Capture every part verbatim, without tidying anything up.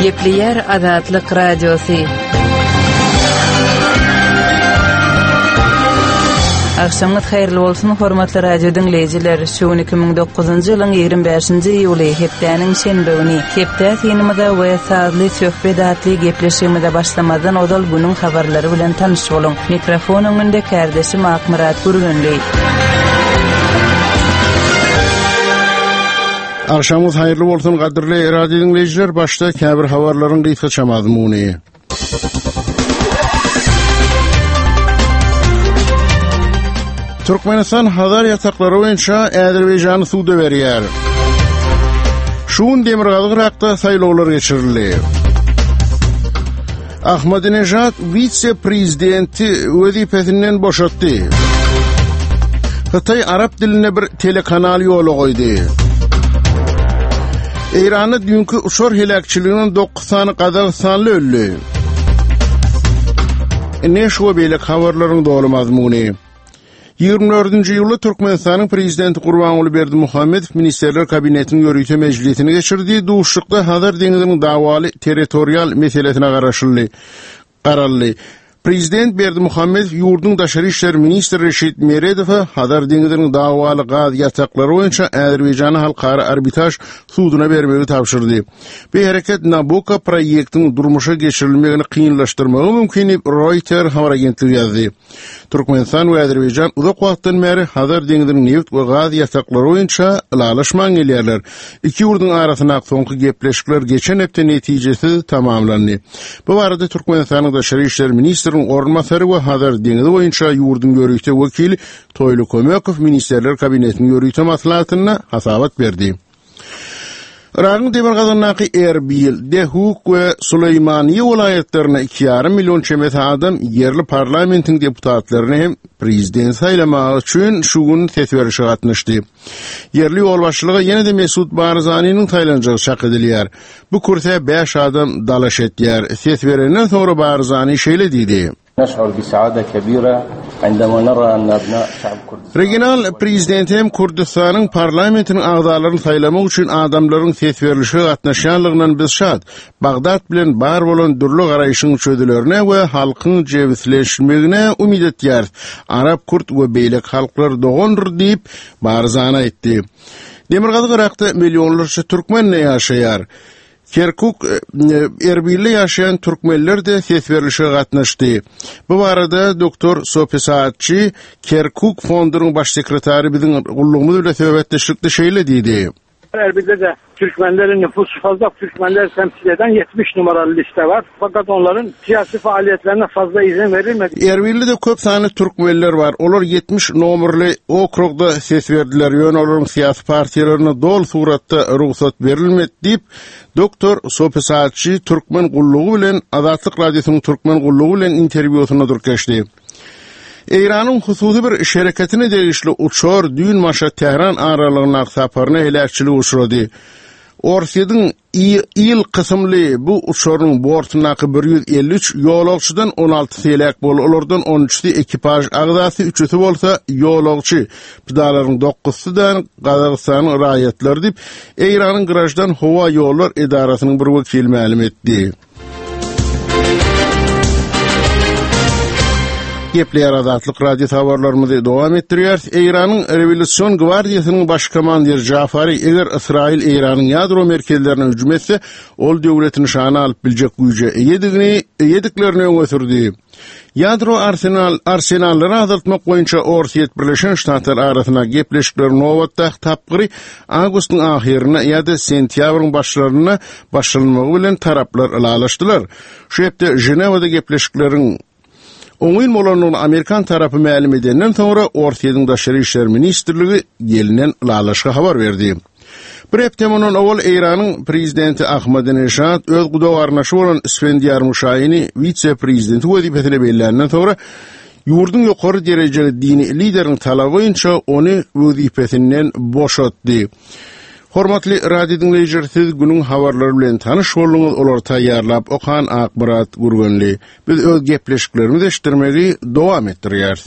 Gepleyer Azatlyk Radiosu. Akşamınız hayırlı olsun, hormatly radio dinleyijiler. Şu iki bin dokuzuncu ýylyň ýygrimi beşinji iýuly hepdäniň şenbegini hepde synymyza we saatly söhbet atly gepleşigimizde başlamadan odal günüň habarlary bilen tanyş boluň. Mikrofon öňünde kardeşim Akmurat Gurgunly. Akşamınız hayırlı olsun gadirli radio dinleyijiler. Başta käbir habarlaryň gysgaça mazmuny. Türkmenistan Hazar yasaklary boýunça Äzerbeýjany suwda berýär. Şuň Demirgazy Irakda saýlawlar geçirildi. Ahmadinejad vice-prezidenti wezipesinden boşatdy. Hytaý arap diline bir telekanal ýola goýdy. Irany dünkü uçur helakçylygynyň dokuz sany Kazakstanly öldü. Ne şu beýle habarlaryň dolu mazmuny. ýygrimi dördünji ýyly Türkmenistanyň prezidenti Gurbanuly Berdimuhammedow Ministerler Kabinetiniň ýörüýte mejlisini geçirdi. Duşlukda Hazar deňiziniň dawaly territorial meselesine garaşyldy. Garaldy. Prezident Berdimuhammedow ýurduň daşary işler ministri Reşit Meredowa Hazar deňiziniň dawaly gaz ýataklary boýunça Äzerbeýjany halkara arbitraj suwdyna bermegi tapşyrdy. Bu hereket Nabucco proýektiniň durmuşa geçirilmegini kynlaşdyrmagy mümkin diýip Reuters habar agentligi ýazdy. Türkmenistan we Äzerbeýjan uzak wagtdan beri Hazar deňiziniň neft we gaz ýataklary boýunça ýalaşman gelýärler. Iki ýurduň arasyna soňky gepleşikler geçen hepde netijesiz tamamlandy. Bu barada Türkmenistanyň daşary işler ministri ornmasary we Hazar deňizi boýunça ýurdun görüýte wekili Toýly Kömekow Ministerler Kabinetiniň ýörüýte maslahatyna hasabat berdi. Irak'ın Demirgazynyňky Erbil, Dehuk we Süleýmaniýe welaýetlerine iki ýarym million çemeti adam yerli parlamentiň deputatlaryny hem prezident saýlamagy üçin şu gün ses berişe gatnaşdy. Yerli ýol başlygy ýene-de Mesut Barzanynyň saýlanjagy şak edilýär. Bu kursa beş adam dalaş etýär. Ses berenden sonra Barzany şeýle diýdi. نشعر بسعادة كبيرة عندما نرى أن أبناء شعب كردستان Regional prezidentim Kurdistanyň parlamentiniň agzalaryny saýlamak üçin adamlaryň ses berilişi gatnaşanlygyndan biz şad. Bagdad bilen bar bolan dürli garaýşyň çödülerine we halkyň jebisleşmegine umid etýär. Arap, Kurd we beýlek halklar dogondur diýip Barzany aýtdy. Demirgazy Irakda millionlarça türkmen ýaşaýar. Kerkuk Erbil'de yaşayan Türkmenler de ses verilişe gatnaşdy. Bu barada doktor Sopi Saatçı Kerkuk fondunyň baş sekretary biziň gullugymyz bilen söhbetleşikde şeýle diýdi. Erbil'de de Türkmenlerin nüfusu fazla, Türkmenler temsil eden yetmiş numaralı liste var. Fakat onların siyasi faaliyetlerine fazla izin verilmedi. Erbil'de de köp sany Türkmenler var. Olar yetmiş nomerli okrugda ses verdiler. Ýöne olaryň siyasi partiýalarına dol suratda ruhsat berilmedi diýip doktor Sopi Saatçı Türkmen gullugy bilen Azatlyk radiosynyň Türkmen gullugy bilen interwýusyna durkeşdi. Iranyň hususy bir şereketine degişli uçar dün maşa Tehran aralygyna saparyna helakçylyk uçrady. Orsiýadyň ýyl kysymly bu uçaryň bortunaky bir ýüz elli üç ýolagçydan on alty helak bolup, olardan on üçi ekipaj agzasy, üçüsi bolsa ýolagçy. Pidalaryň dokuzusydan Kazakstanyň raýatlary diýip Iranyň Grajdan Howa ýollar edarasynyň bir wekili ma'lum etdi. Gepleyer Azatlyk radio habarlarymyzy dowam etdirýär. Iranyň Revolýusiýon gwardiýasynyň baş komandiri Jafary eger Israil Iranyň ýadro merkezlerine hüjüm etse, ol döwletini şana alyp biljek güýje eýedigini eýediklerini öňe Ýadro arsenal arsenallary azaltmak boýunça Orsiýet Birleşen Ştatlar arasyna gepleşikler nowatda tapgyry awgustyň ahyryna ýa-da sentýabryň başlaryna başlanmagy bilen taraplar alalaşdylar. Şu hepde Jenewada gepleşikleriň Oňyn bolanyny Amerikan tarapy ma'lum edenden sonra Orsiýadyň daşary işler ministrligi gelinen lalaşga habar berdi. Bir hepdemonun awal Iranyň prezidenti Ahmadinejad öz gudawarnaşy bolan Isfendiyar Muşaýyny vice-prezidenti wezipesine belländen sonra ýurdun ýokary derejeli dini lideriniň talaby boýunça ony wezipesinden boşatdy. Hormatly radio dinleyijiler, siz günüň habarlary bilen tanyş bolduňyz. Olar taýýarlap okan Akmurat Gurgunly. Biz öz gepleşiklerimizi eşitdirmegi dowam etdirýäris.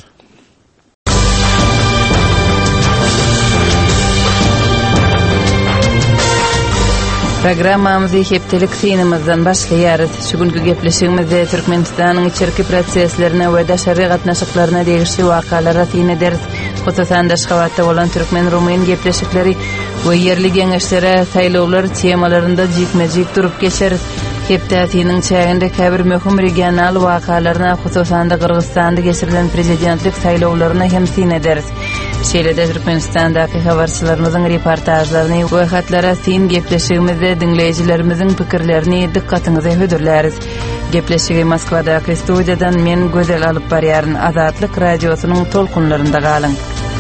Programmamyzy hepdelik synymyzdan başlaýarys. Şugünkü gepleşigimizde Türkmenistanyň içerki proseslerine we daşary gatnaşyklaryna degişli wakalara syn ederiz. Hotasan daşgawatda bolan Türkmen-Rumen gepleşikleri we yerli geňeşlere saýlawlar temalarynda jikmejik durup geçeriz. Hepdäsiniň çäginde käbir möhüm regional wakalaryna, hususan da Kyrgyzstanda geçirilen prezidentlik saýlawlaryna hem syn ederiz. Şeýlede Türkmenistandaky habarçylarymyzyň reportajlaryny we hatlara syn gepleşigimizde dinleýijilerimiziň pikirlerini dikkatyňyza hödürläris. Gepleşigi Moskwadaky studiýadan men Gözel alyp barýaryn. Azatlyk radiosynyň tolkunlarynda galyň.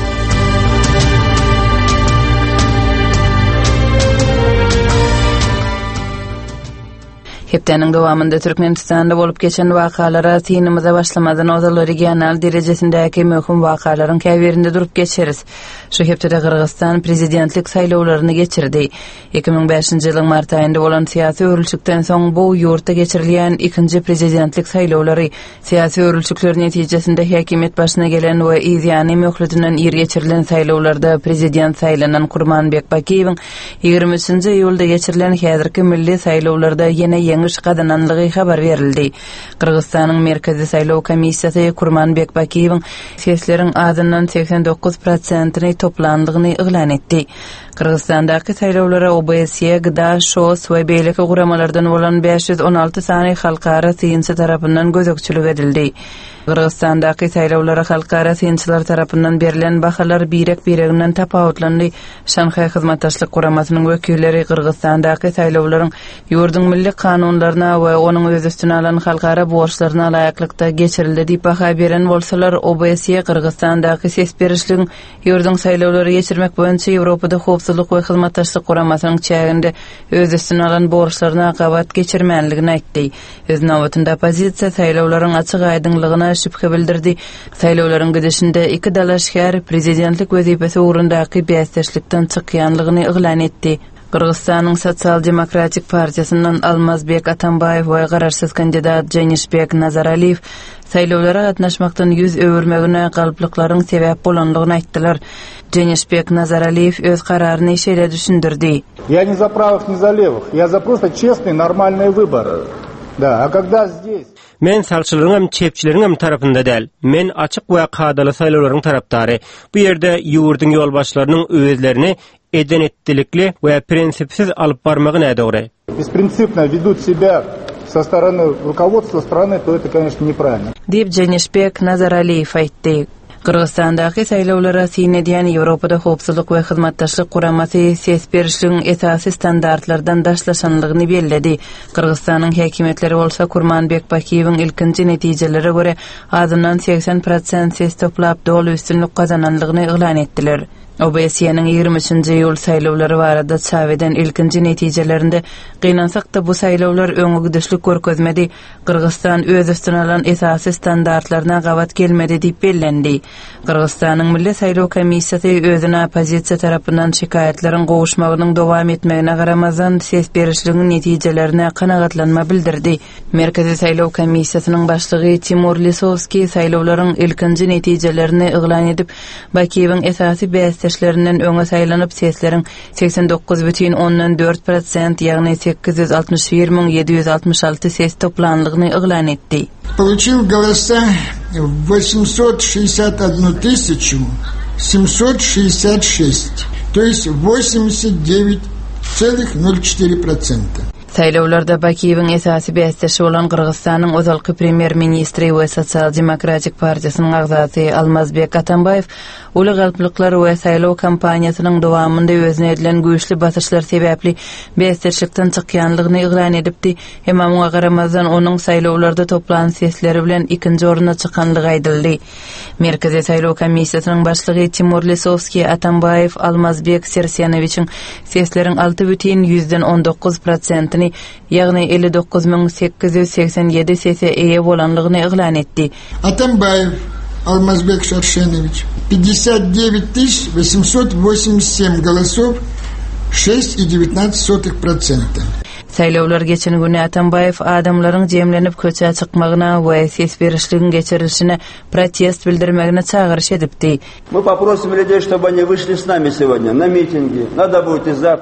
Hepdening dowamında Türkmenistanda bolup geçen wakalara synymyza başlamadan ozal regional derejesindäki möhüm wakalaryň käbirinde durup geçeriz. Şu hepde Kyrgyzstan prezidentlik saýlawlaryny geçirdi. iki ming beşinji ýylyň mart aýynda bolan syýasy örülçükden soň bu ýurtda geçirilýän ikinji prezidentlik saýlawlary syýasy örülçükler netijesinde häkimet başyna gelen we ýygyny möhledinen ýer geçirilen saýlawlarda prezident saýlanan Kurmanbek Bakiýewiň ýigirme üçinji ýylda geçirilen häzirki milli saýlawlarda ýene ýeňiş gadananlygy habar berildi. Kyrgyzstanyň merkezi saýlaw komissiýasy Kurmanbek Bakiýewiň sesleriň azyndan seksen dokuz prosentyny toplandygyny eglan etdi. Kyrgyzstandaky saýlawlara O B S E, Gıda, Şos we beýleki guramalardan bolan beş yüz on alty sany halkara syýansy tarapyndan gözekçilik edildi. Kyrgyzstandaky saýlawlara halkara syýançylar tarapyndan berilen bahalar birek bireginden tapawutlandy. Şanxay hyzmatdaşlyk guramasynyň wekilleri Kyrgyzstandaky saýlawlaryň ýurdun milli kanunlaryna we onuň öz üstüne alan halkara borçlaryna laýaklykda geçirildi diýip baha beren bolsalar, O B S E Kyrgyzstandaky ses berişligiň ýurdun saýlawlary geçirmek boýunça Ýewropada howpsuzlyk we hyzmatdaşlyk guramasynyň çäginde öz üstüne alan borçlaryna gabat geçirmänligini aýtdy. Öz nowatynda opozisiýa saýlawlaryň açyk aýdynlygyna şüphe bildirdi. Saýlawlaryň gidişinde iki dalaşkar prezidentlik wezipesi ugrundaky bäsdeşlikden çykýanlygyny eglan etdi. Kyrgyzstanyň Sosial Demokratik Partiýasynyň Almazbek Atambayew we gararsız kandidat Jenişbek Nazaraliýew saýlawlara gatnaşmakdan ýüz öwürmegine galplyklaryň sebäp bolanlygyny aýtdylar. Jenişbek Nazaraliýew öz kararyny şeýle düşündirdi. Я не за правых, не за левых. Я за просто честные, нормальные выборы. Да, а когда здесь Men salçylaryň hem çepçileriň hem tarapynda däl. Men açyk we kadaly saýlawlaryň tarapdary. Bu ýerde ýurdun ýolbaşlarynyň özlerini edenetdilikli we prinsipsiz alyp barmagy nädogry? Беспринципно ведут себя со стороны руководства страны, то это, конечно, неправильно. Дип Jenişbek Nazaraliýew aýtdy. Kyrgyzstandaky saýlawlara syn edýän Ýewropada howpsuzlyk we hyzmatdaşlyk guramasy ses berişligiň esasy standartlardan daşlaşanlygyny bellädi. Kyrgyzstanyň häkimetleri bolsa Kurmanbek Bakiýewiň ilkinji netijelere göre azyndan seksen prosent ses toplap dolu üstünlük gazananlygyny eglan etdiler. O B S E'niň ýigirme üçinji ýyl saýlawlary barada çaweden ilkinji netijelerinde gynansak da bu saýlawlar öňe gidişlik görkezmedi. Kyrgyzstan öz üstüne alan esasy standartlaryna gabat gelmedi diýip bellendi. Kyrgyzstanyň milli saýlaw komissiýasy özüne opozisiýa tarapyndan şikayetleriň gowuşmagynyň dowam etmegine garamazdan ses berişligiň netijelerine kanagatlanma bildirdi. Merkezi saýlaw komissiýasynyň başlygy Timur Lisowski saýlawlaryň ilkinji netijelerini eglan edip, Bakiýewiň esasy bäsdeşlerinden öňe saýlanyp sesleriň seksen dokuz бүтүн ондон dört prosent, ýagny sekiz yüz altmış bir miň ýedi yüz altmış alty ses toplanlygyny eglan etdi. Получил голоса восемьсот шестьдесят одну тысячу семьсот шестьдесят шесть, то есть восемьдесят девять целых ноль четыре процента. Saýlawlarda Bakiýewiň esasy bäsdeşi bolan Kyrgyzstanyň özalky premier ministri we Sosial Demokratik Partiýasynyň agzasy Almazbek Atambayew uly galplyklary we saýlaw kampaniýasynyň dowamında özüne edilen güýçli basyşlar sebäpli bäsdeşlikden çykýanlygyny eglan edipdi. Hem onuňa garamazdan onuň saýlawlarda toplanan sesleri bilen ikinji oruna çykanlygy aýdyldy. Merkezi saýlaw komissiýasynyň başlygy Timur Lisowski Atambayew Almazbek Sersiyanowiçiň sesleriň alty бүтүn yüzden on dokuz prosent, ýagny elli dokuz miň sekiz yüz seksen ýedi sese eýe bolanlygyny eglan etdi. Atambayev Алмазбек Шаршенович пятьдесят девять тысяч восемьсот восемьдесят семь голосов, шесть и девятнадцать сотых процента. Saýlawlar geçen güni Atambayew adamlaryň jemlenip köçe çykmagyna we ses berişligiň geçirilişine protest bildirmegine çağırış edipdi. Мы попросим людей, чтобы они вышли с нами сегодня на митинги. Надо будет и завтра.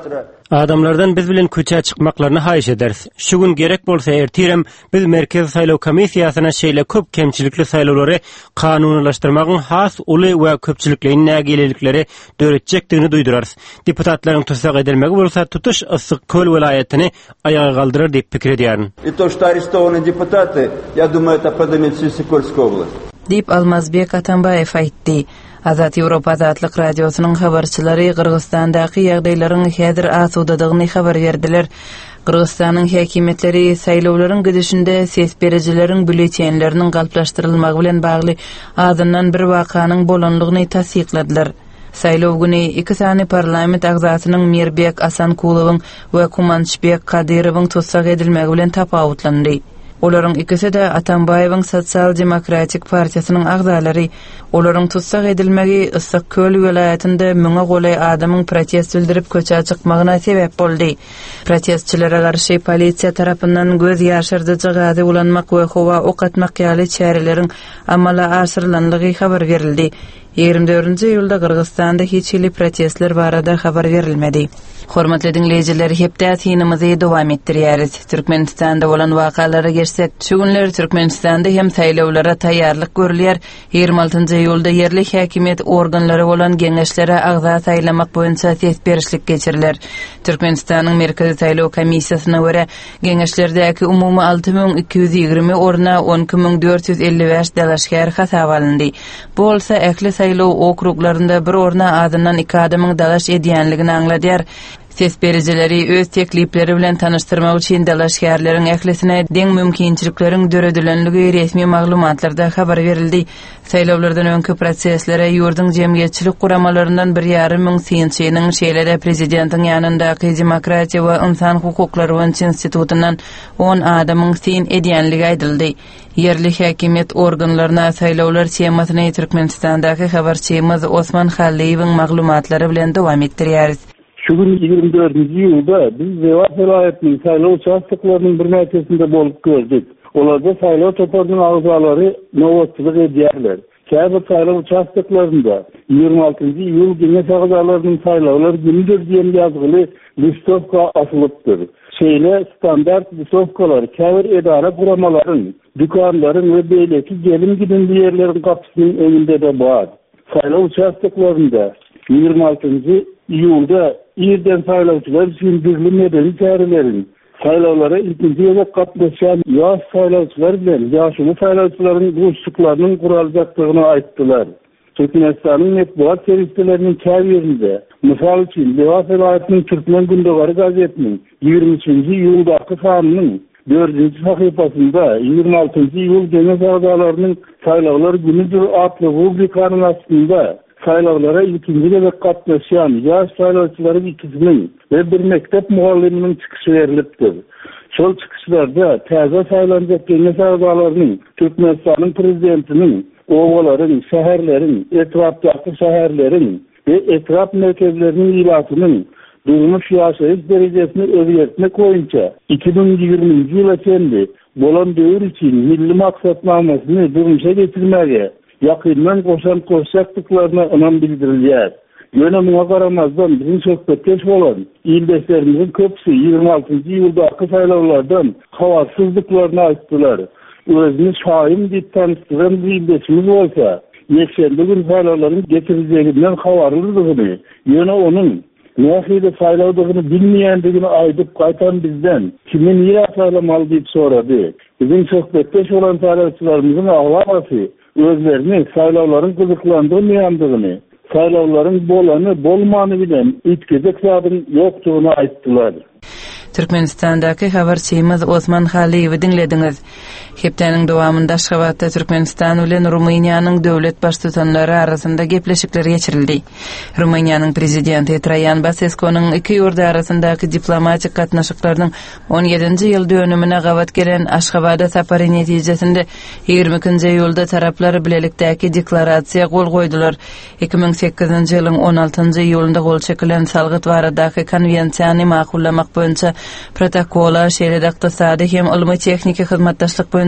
Adamlardan biz bilen köçe çıkmaklaryny haýyş ederiz. Şu gün gerek bolsa ertirem biz Merkez Saýlaw Komissiýasyna şeýle köp kemçilikli saýlawlary kanunlaşdyrmagyň has uly we köpçüliklerini nägelelikleri döretjekdigini duýdurarys. Deputatlaryň tutsak edilmegi bolsa tutuş Yssyk Köl welaýatyny ayağa galdyrar diýip pikir edýärin. И то, что арестованы депутаты, я думаю, это поднимет всю Сокольскую область. Dip Almazbek Atambayev aýtdy. Azat Ýewropa Azatlyk radiosynyň habarçylary Kyrgyzstandaky ýagdaýlaryň häzir asudadygyny habar berdiler. Kyrgyzstanyň häkimetleri saýlawlaryň gidişinde ses berejileriň bülletenleriniň galplaşdyrylmagy bilen bagly azyndan bir wakanyň bolanlygyny tasdiqladylar. Saýlaw güni iki sany parlament agzatynyň Mirbek Asankulowyň we Kumançbek Kadyrowyň tutsak edilmegi bilen tapawutlandy. Olaryň ikisi de Atambayewiň Sosial Demokratik Partiýasynyň agzalary. Olaryň tutsak edilmegi Yssyk Köl welaýatynda müňe golay adamyň protest bildirip köçe çykmagyna sebäp boldy. Protestçilere garşy polisiýa tarapyndan göz ýaşyrdyjy gazy ulanmak we howa ok atmak ýaly çäreleriň amala aşyrylanlygy habar berildi. ýigirme dördünji ýylda Kyrgyzstanda hiç hili protestler barada habar berilmedi. Hormatly dinleýijiler, hepde synymyzy dowam etdirýäris. Türkmenistanda bolan wakalary geçsek, şu günler Türkmenistanda hem saýlawlara taýýarlyk görülýär. ýygrimi altynjy ýylda yerli häkimet organlary bolan geňeşlere agza saýlamak boýunça ses berişlik geçiriler. Türkmenistanyň Merkezi Saýlaw Komissiýasyna görä, geňeşlerdäki umumy alty miň iki ýüz ýygrimi orna on iki miň dört ýüz elli beş dalaşgär hasap alındy. Bu bolsa ähli saýlaw okruglarynda bir orna adından iki adamyň dalaş edýänligini aňladýar. Ses berijileri öz teklipleri bilen tanıştırmak üçin dalaşgärleriň ählisine deň mümkinçilikleriň döredilenligi resmi maglumatlarda habar berildi. Saýlawlardan öňkü proseslere ýurdun jemgyýetçilik guramalaryndan bir ýarym müň synçynyň şeýlede prezidentiň ýanyndaky Demokratiýa we Insan hukuklary institutundan on adamyň syn edýänligi aýdyldy. Yerli häkimet organlaryna saýlawlar temasyny Türkmenistandaky habarçymyz Osman Halleýewiň maglumatlary bilen dowam etdirýäris. Şu gün ýygrimi dördünji ýylda biz Zevat vilayatynyň saýlaw участоklarynyň bir näçesinde bolup gördük. Olarda saýlaw toparlygynyň agzalary nowatçylyk edýärler. Käbir saýlaw участокlarynda ýygrimi altynjy ýyl geňeş agzalarynyň saýlawlar gündüz diýen ýazgyly listovka asylypdyr. Şeýle standart listovkalar käbir edara guramalaryň, dükanlaryň we beýleki gelim gidinli ýerleriň gapysynyň öňünde de bar. Saýlaw участокlarynda ýygrimi altynjy ýylda ýerden saýlawçylar üçin birli medeni çärelerin saýlawlara ilkinji ýerde gatnaşan ýaş saýlawçylar bilen ýaşly saýlawçylaryň gurulşyklarynyň guraljakdygyny aýtdylar. Türkmenistanyň medeniýet serwisleriniň çärlerinde, mysal üçin Zevat vilayatynyň Türkmen gündegari gazetiniň ýygrimi üçinji ýyldaky sanynyň dördünji sahypasynda ýygrimi altynjy ýyl geňeş agzalarynyň saýlawlar günüdür atly rubrikanyň astynda saýlawlara ilkinji ýerde gatnaşan ýaş saýlawçylaryň ikisiniň we bir mektep mugalliminiň çykyşy berilipdir. Şol çykyşlarda täze saýlanjak geňeş agzalarynyň Türkmenistanyň prezidentiniň owalaryň, şäherleriň, etrapdaky şäherleriň we etrap merkezleriniň ilatynyň durmuş ýaşaýyş derejesini özgertmek boýunça iki bin ýygrimiňji ýyla çenli bolan döwür üçin milli maksatnamasyny durmuşa getirmäge yakından koşan koşacaklıklarına önem bildirilýär. Ýöne muňa garamazdan bizim söhbetkeş bolan ýyldaşlarynyň köpüsi ýygrimi altynjy ýyldaky saýlawlardan hawarsızlyklaryny aýtdylar. Özüni şaýym diýip tanystyran bir ýyldaşymyz bolsa, ýekşembe gün saýlawlaryň getirilýäninden habarlydygyny, ýöne onuň nähili saýlawdygyny bilmeýändigini aýdyp gaýtan bizden kimi niýe saýlamaly diýip sorady. Bizim söhbetkeş bolan saýlawçylarymyzyň aglamasy özlerini saýlawlaryň gyzyklandyrmaýandygyny, saýlawlaryň bolany bolmany bilen ütküzek zadyň ýokdugyny aýtdylar. Türkmenistandaky habarçymyz Osman Halleýewi dinlediňiz. Hepdeniň dowamında Aşgabatda Türkmenistan bilen Rumyniýanyň döwlet baştutanlary arasynda gepleşikler geçirildi. Rumyniýanyň prezidenti Trayan Baseskonyň iki ýurda arasyndaky diplomatik gatnaşyklarynyň on ýedinji ýyl dönümine gabat gelen Aşgabatda sapary netijesinde ýygrimi ikinji ýylda taraplar bilelikdäki deklarasiýa gol goýdular. iki bin sekizinji ýylyň on altynjy ýylynda gol çekilen salgyt baradaky konwensiýany makullamak boýunça protokola şeýle iqtisady hem ilmi texniki hyzmatdaşlyk boýunça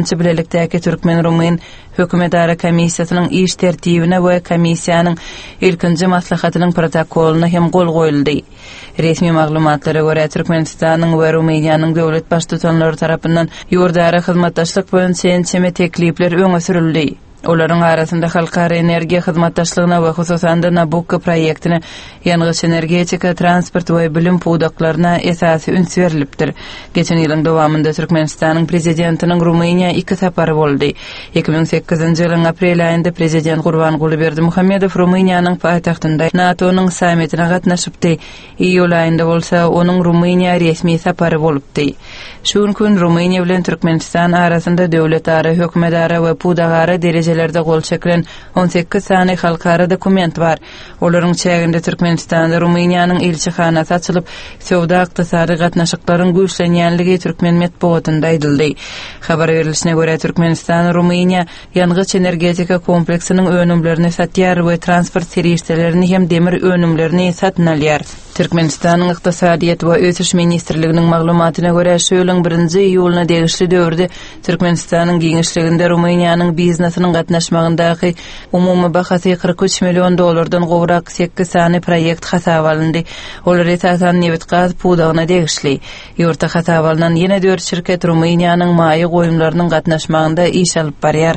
birinci bilelikdäki Türkmen-Rumen hökümet ara komissiýasynyň iş tertibine we komissiýanyň ilkinji maslahatynyň protokoluna hem gol goýuldy. Resmi maglumatlara görä Türkmenistanyň we Rumeniýanyň döwlet baştutanlary tarapyndan ýurdara hyzmatdaşlyk boýunça çeme teklipler öňe sürildi. Olaryň arasynda halkara energiýa hyzmatdaşlygyna we hususan da Nabucco proýektine, ýalňyş energetika, transport we bilim puwdaklaryna esasy üns berilipdir. Geçen ýylyň dowamında Türkmenistanyň prezidentiniň Rumeniýa iki sapary boldy. iki bin sekizinji ýylyň aprel aýynda prezident Gurbanguly Berdimuhammedow Rumeniýanyň paýtagtynda NATO'nyň sammitine gatnaşypdy. Iýul aýynda bolsa onuň Rumeniýa resmi sapary bolupdy. Şu gün Rumeniýa bilen Türkmenistan arasynda döwlet ara, hökümet ara we puwdagara derece lerde gol çekilen on sekiz sany halkara dokument var. Olaryň çäginde Türkmenistanda Rumeniýanyň elçihanasy açylyp, sowda ykdysady gatnaşyklaryň güýçlenýänligi Türkmen medeniýetinde aýdyldy. Habar berilişine görä Türkmenistan Rumeniýa ýalňyş energetika kompleksiniň önümlerini satýar we transport serýişlerini hem demir önümlerini satyn alýar. Türkmenistanyň ykdysadyýat we ötüş ministrliginiň maglumatyna görä şu ýylyň birinji iýuluna degişli döwürde Türkmenistanyň giňişliginde Rumeniýanyň biznesiniň gatnaşmagyndaky umumy bahasy kırk üç milyon dollardan gowrak sekiz sany proýekt hasaba alındy. Olar esasan neft gaz puwdagyna degişli. Ýurtda hasaba alynan ýene dört şirket Rumeniýanyň maýy goýumlarynyň gatnaşmagynda iş alyp barýar.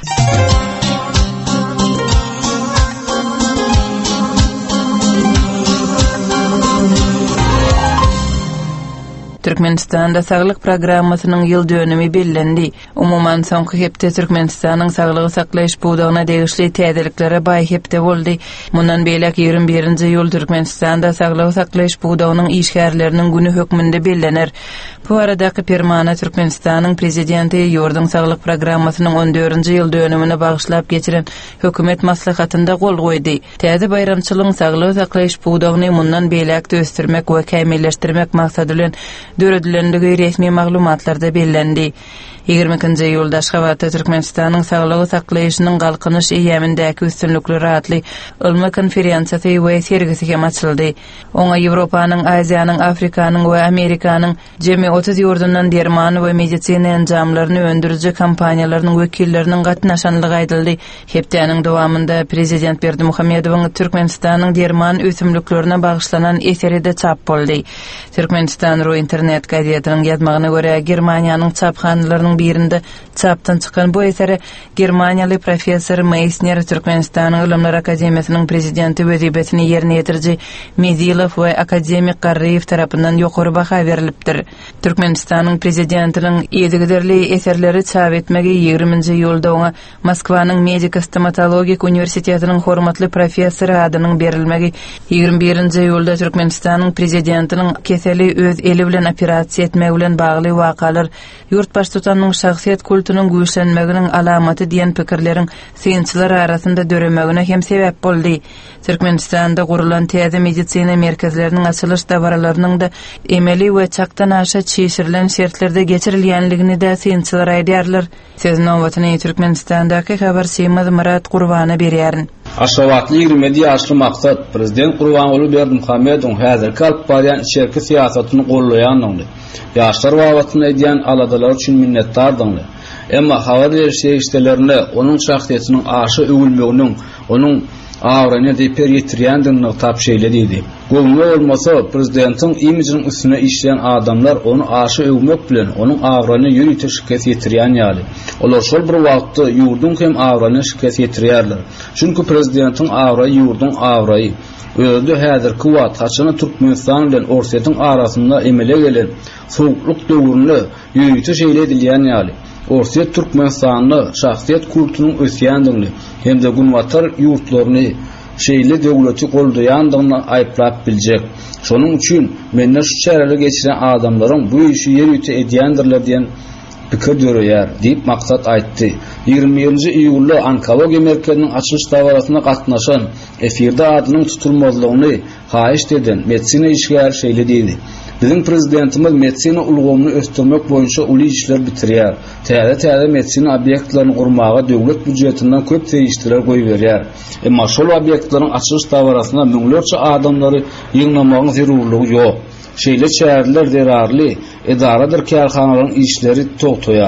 Türkmenistanda saglyk programmasynyň ýyl dönümi bellendi. Umuman soňky hepde Türkmenistanyň saglygy saklaýyş puwdagyna degişli täzeliklere baý hepde boldy. Mundan beýlek ýigirmi birinji ýyl Türkmenistanda saglygy saklaýyş puwdagynyň işgärleriniň güni hökmünde bellener. Bu aradaky permana Türkmenistanyň prezidenti ýurdun saglyk programmasynyň on dördünji ýyl dönümine bagyşlap geçiren hökümet maslahatynda gol goýdy. Täze bayramçylygyň saglygy saklaýyş puwdagyny mundan beýlek döstirmek we kämilleşdirmek maksady bilen döredilendigi resmi maglumatlarda bellendi. ýigirmi ikinji ýylda Aşgabatda Türkmenistanyň saglygy saklaýyşynyň galkynyş eýemindäki üstünlikleri atly ılma konferensiýasy we sergisi hem açyldy. Oňa Ýewropanyň, Aziýanyň, Afrikanyň we Amerikanyň jemi otuz ýurdundan derman we medisina enjamlaryny öndürüji kompaniýalarynyň wekilleriniň gatnaşanlygy aýdyldy. Hepdeniň dowamında prezident Berdimuhammedowyň Türkmenistanyň derman ösümliklerine bagyşlanan eseri de çap boldy. Türkmenistan ro internet gazetynyň ýazmagyna görä Germaniýanyň çaphanalarynyň birinde çapdan çykan bu eseri Germaniýaly professor Meissner Türkmenistanyň Ilmler Akademiýasynyň prezidenti wezipetini ýerine ýetirji Mezilow we akademik Garriýew tarapyndan ýokary baha berilipdir. Türkmenistanyň prezidentiniň ýedigiderli eserleri çap etmegi ýigriminji ýylda oňa Moskwanyň Medika Stomatologik Uniwersitetiniň hormatly professory adynyň berilmegi, ýigirmi birinji ýylda Türkmenistanyň prezidentiniň keseli öz eli bilen operasiýa etmegi bilen bagly wakalar ýurt baştutanyň şahsiýet kultunyň güýçlenmeginiň alamaty diýen pikirleriň synçylar arasynda döremegine hem sebäp boldy. Türkmenistanda gurulan täze medisina merkezleriniň açylış dabaralarynyň da emeli we çakdan aşa çeşirilen şertlerde geçirilýänligini de synçylar aýdýarlar. Sözüň owatyny Türkmenistandaky habar Seýmaz Murat Gurbana berýärin. Aşgabatly ýygrimi ýaşly maksat prezident Gurbanguly Berdimuhammedowyň häzirki alyp barýan içerki siýasatyny gollaýanyňdy. Ýaşlar wawatyny edýän aladalar üçin minnetdardyňdy. Emma habar berişlerine onuň şahsiýetiniň aşy öwülmeginiň, onuň awrany diýip ýetirýändigini tapşeýledi. Gowma bolmasa prezidentiň imijiniň üstüne işleyen adamlar onu aşy öwmek bilen onuň awrany ýürüte şikayet ýetirýän ýaly. Olar şol bir wagtda ýurdun hem awrany şikayet ýetirýärler. Çünki prezidentiň awrany ýurdun awrany özde häzirki wagt haçany Türkmenistan bilen Orsiýatyň arasynda emele gelen soňluk döwründe ýürüte şeýle edilýän ýaly. Orsiýat Türkmenistanyň şahsiýet kultunyň ösýändigini hem de günwatar ýurtlaryny şeýle döwleti goldaýandygyny aýplap biljek. Şonuň üçin menne şu çäreli geçiren adamlaryň bu işi ýerüte edýändirler diýen pikir dörýär diýip maksat aýtdy. ýigirmi birinji iýulda onkologiýa merkeziniň açylış dawarasyna gatnaşan efirde adynyň tutulmazlygyny haýyş eden medisina işgär şeýle diýdi. Bizim prezidentimiz medisina ulgamyny ösdürmek boýunça uly işler bitirýär. Täze-täze medisina obyektlerini gurmaga döwlet büdjetinden köp teýişdiler goýup berýär. Emma şol obyektlaryň açylış dawarasyna müňlerçe adamlary ýygnamagyň zerurlygy ýok. Şeýle çärler derarly edaradyr kärhanalaryň işleri togtoýar.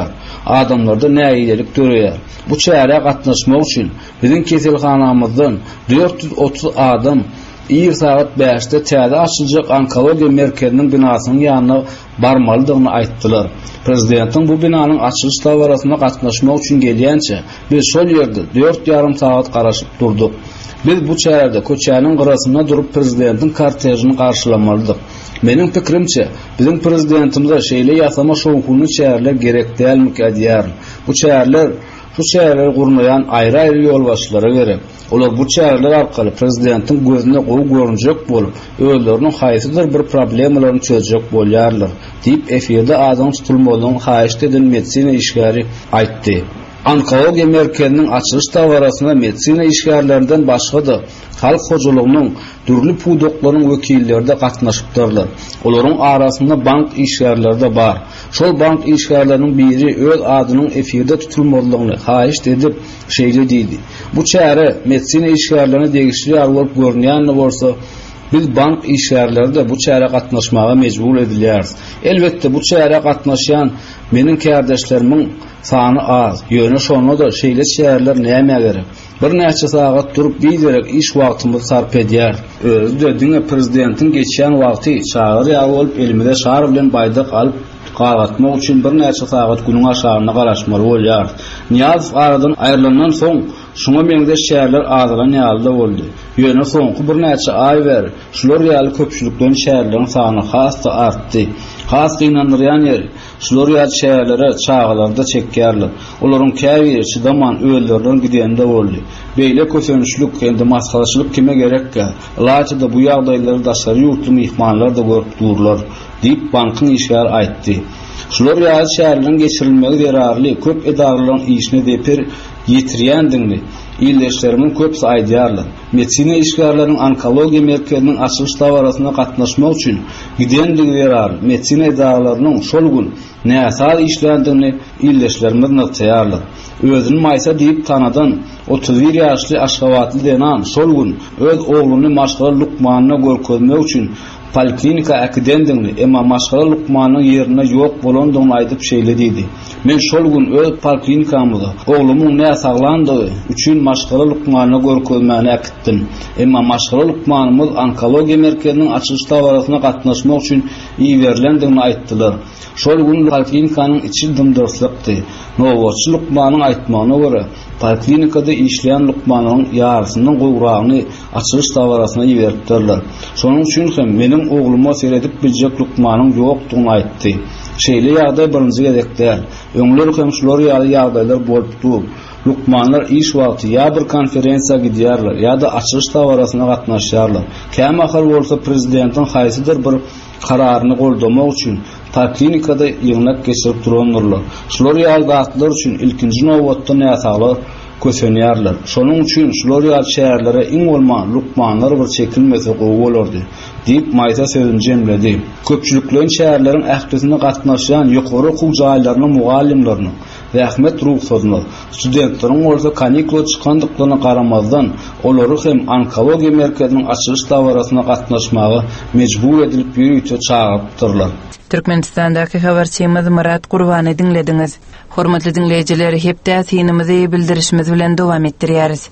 adamlarda näýilik görýär. Bu çäre gatnaşmak üçin biziň keselhanamyzdan dört yüz otuz adam İyi saat beşte täze açyljak onkologiya merkeziniň binasynyň ýanyna barmalydygyny aýtdylar. Prezidentiň bu binanyň açylyş tawarasyna gatnaşmak üçin gelýänçe biz şol ýerde dört ýarym saat garaşyp durdyk. Biz bu çärede köçäniň gyrasynda durup prezidentiň kortejini garşylamalydyk. Meniň pikirimçe biziň prezidentimize şeýle ýasama şowkuny çärler gerek dälmi diýär. Bu çärler Şu çärler gurnayan aýry-aýry ýol başlara gerek. Olar bu çärler arkaly prezidentiň gözüne gowy görünjek bolup, öýleriniň haýsydyr bir problemalaryny çözjek bolýarlar, diýip efirde adam tutulmalygyny haýyş eden medisina işgäri aýtdy. Onkologiya merkeziniň açylyş tawarasyna medisina işgärlerinden başga da halk hojalygynyň dürli pudoklaryň wekilleri de gatnaşypdyrlar. Olaryň arasynda bank işgärleri de bar. Şol bank işgärleriniň biri öz adynyň efirde tutulmalygyny haýyş edip şeýle diýdi. Bu çäre medisina işgärlerini degişli bolup görünýän bolsa, biz bank işgärleri de bu çäre gatnaşmaga mejbur edilýär. Elbetde bu çäre gatnaşýan meniň kardeşlerimiň sany az. Ýöne şonu da şeýle çärler näme gerek? Bir näçe sagat durup bilerek iş wagtymy sarp edýär. Özü de diňe prezidentiň geçýän wagty çağır ýaly bolup elimde şahar bilen baýdak alyp garatmak üçin bir näçe sagat günüň aşagyna garaşmaly bolýar. Niyaz aradan aýrylandan soň şuňa meňde şäherler azyran ýalda boldy. Ýöne soňky bir näçe aý ber şular ýaly köpçülikden şäherleriň sany hasda artdy. Has ýynandyrýan ýer şular ýaly şäherlere çağalarda çekýärler. Olaryň käbiri çydaman öýlerden gidende boldy. Beýle kösençlik hende maslahatçylyk kime gerekkä? Laçyda bu ýagdaýlary daşary ýurtly mehmanlar da görüp durlar, diýip bankyň işgär aýtdy. Şular ýaly şäherleriň geçirilmegi zararly köp edaralaryň işine deper ýetirýändigini illeşlerimiň köpsi aýdýarlar. Medisina işgärleriniň onkologiya merkeziniň açylyş tawarasyna gatnaşmak üçin gidendigi zararly medisina edaralarynyň şol gün näsal işländigini illeşlerimiz näçäýärler. Özüni maýsa diýip tanadan otuz bir ýaşly Aşgabatly denan şol gün öz ogluny maşgala Lukmanyna görkezmek üçin poliklinika akdendigini emma maşgala Lukmanyň ýerine ýok bolandygyny aýdyp şeýle diýdi. Men şol gün öz poliklinikamyzda oglumyň näme saglandygy üçin maşgala Lukmanyna görkezmäni akitdim. Emma maşgala Lukmanymyz onkologiya merkeziniň açylyş tawarasyna gatnaşmak üçin iýerlendigini aýtdylar. Şol gün poliklinikanyň içi dymdyrslykdy. Nowatçy Lukmanyň aýtmagyna görä, poliklinikada işleyen Lukmanyň ýarysynyň gowragyny açylyş tawarasyna ýeripdirler. Şonuň üçin hem meniň ogluma seredip biljek Lukmanyň ýokdugyny aýtdy. Şeýle ýagdaý birinji gerekdir. Öňler hem şular ýaly ýagdaýlar bolupdy. Lukmanlar iş wagty ýa bir konferensiýa gidýärler, ýa da açylyş tawarasyna gatnaşýarlar. Käme ahir bolsa prezidentiň haýsydyr bir kararyny goldamak üçin poliklinikada ýygnak geçirip duranlar. Şular ýaly zatlar üçin ilkinji nowatda näsaglar kösenýärler. Şonuň üçin şular ýaly şäherlere iň bolman Lukmanlar bir çekilmese gowy bolardy, diýip maýta sözüni jemledi. Köpçüliklerin şäherleriň ählisine gatnaşýan ýokary hukuk jaýlarynyň mugallimlerini rahmet ruhsatyny studentleriň orta kanikula çykandyklaryna garamazdan olary hem onkologiya merkeziniň açylyş tawarasyna gatnaşmagy mejbur edilip ýürüýte çağırdylar. Türkmenistandaky habarçymyz Murat Gurbany dinlediňiz. Hormatly dinleýijiler, hepde synymyzy bildirişimiz bilen dowam etdirýäris.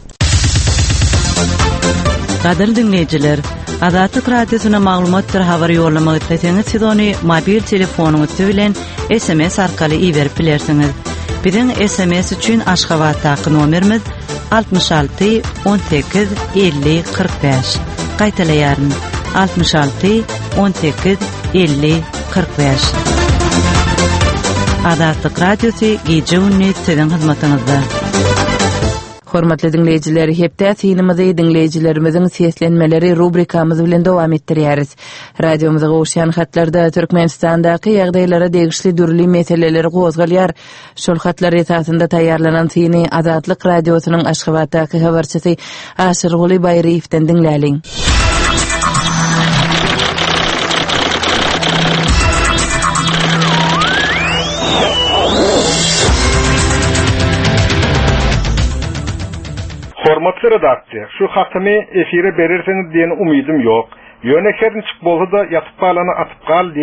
Gadyr dinleýijiler, Azatlyk radiosyna maglumatlar habar ýollamagy etseňiz, siz ony mobil telefonuňyz bilen S M S arkaly iýerip bilersiňiz. Biziň S M S üçin Aşgabatdaky nomerimiz altmış altı on sekiz elli kırk beş. Gaýtalaýaryn altmış altı on sekiz elli kırk beş. Azatlyk radiosy gece ünnet sizin hyzmatyňyzda. Hormatly dinleýijiler, hepde synymyzy dinleýijilerimizin seslenmeleri rubrikamyz bilen dowam etdirýäris. Radiomyza gowşan hatlarda Türkmenistandaky ýagdaýlara degişli dürli meseleleri gozgalýar. Şol hatlar esasynda taýýarlanan syny Azatlyk radiosynyň Aşgabatdaky habarçysy Aşyrguly Baýryewden dinläliň. Hormatly redaktor, şu hakymy efire berirsiňiz diýen umydym ýok. Ýönekerin çık bolsa da ýatyp galany atyp gal diýen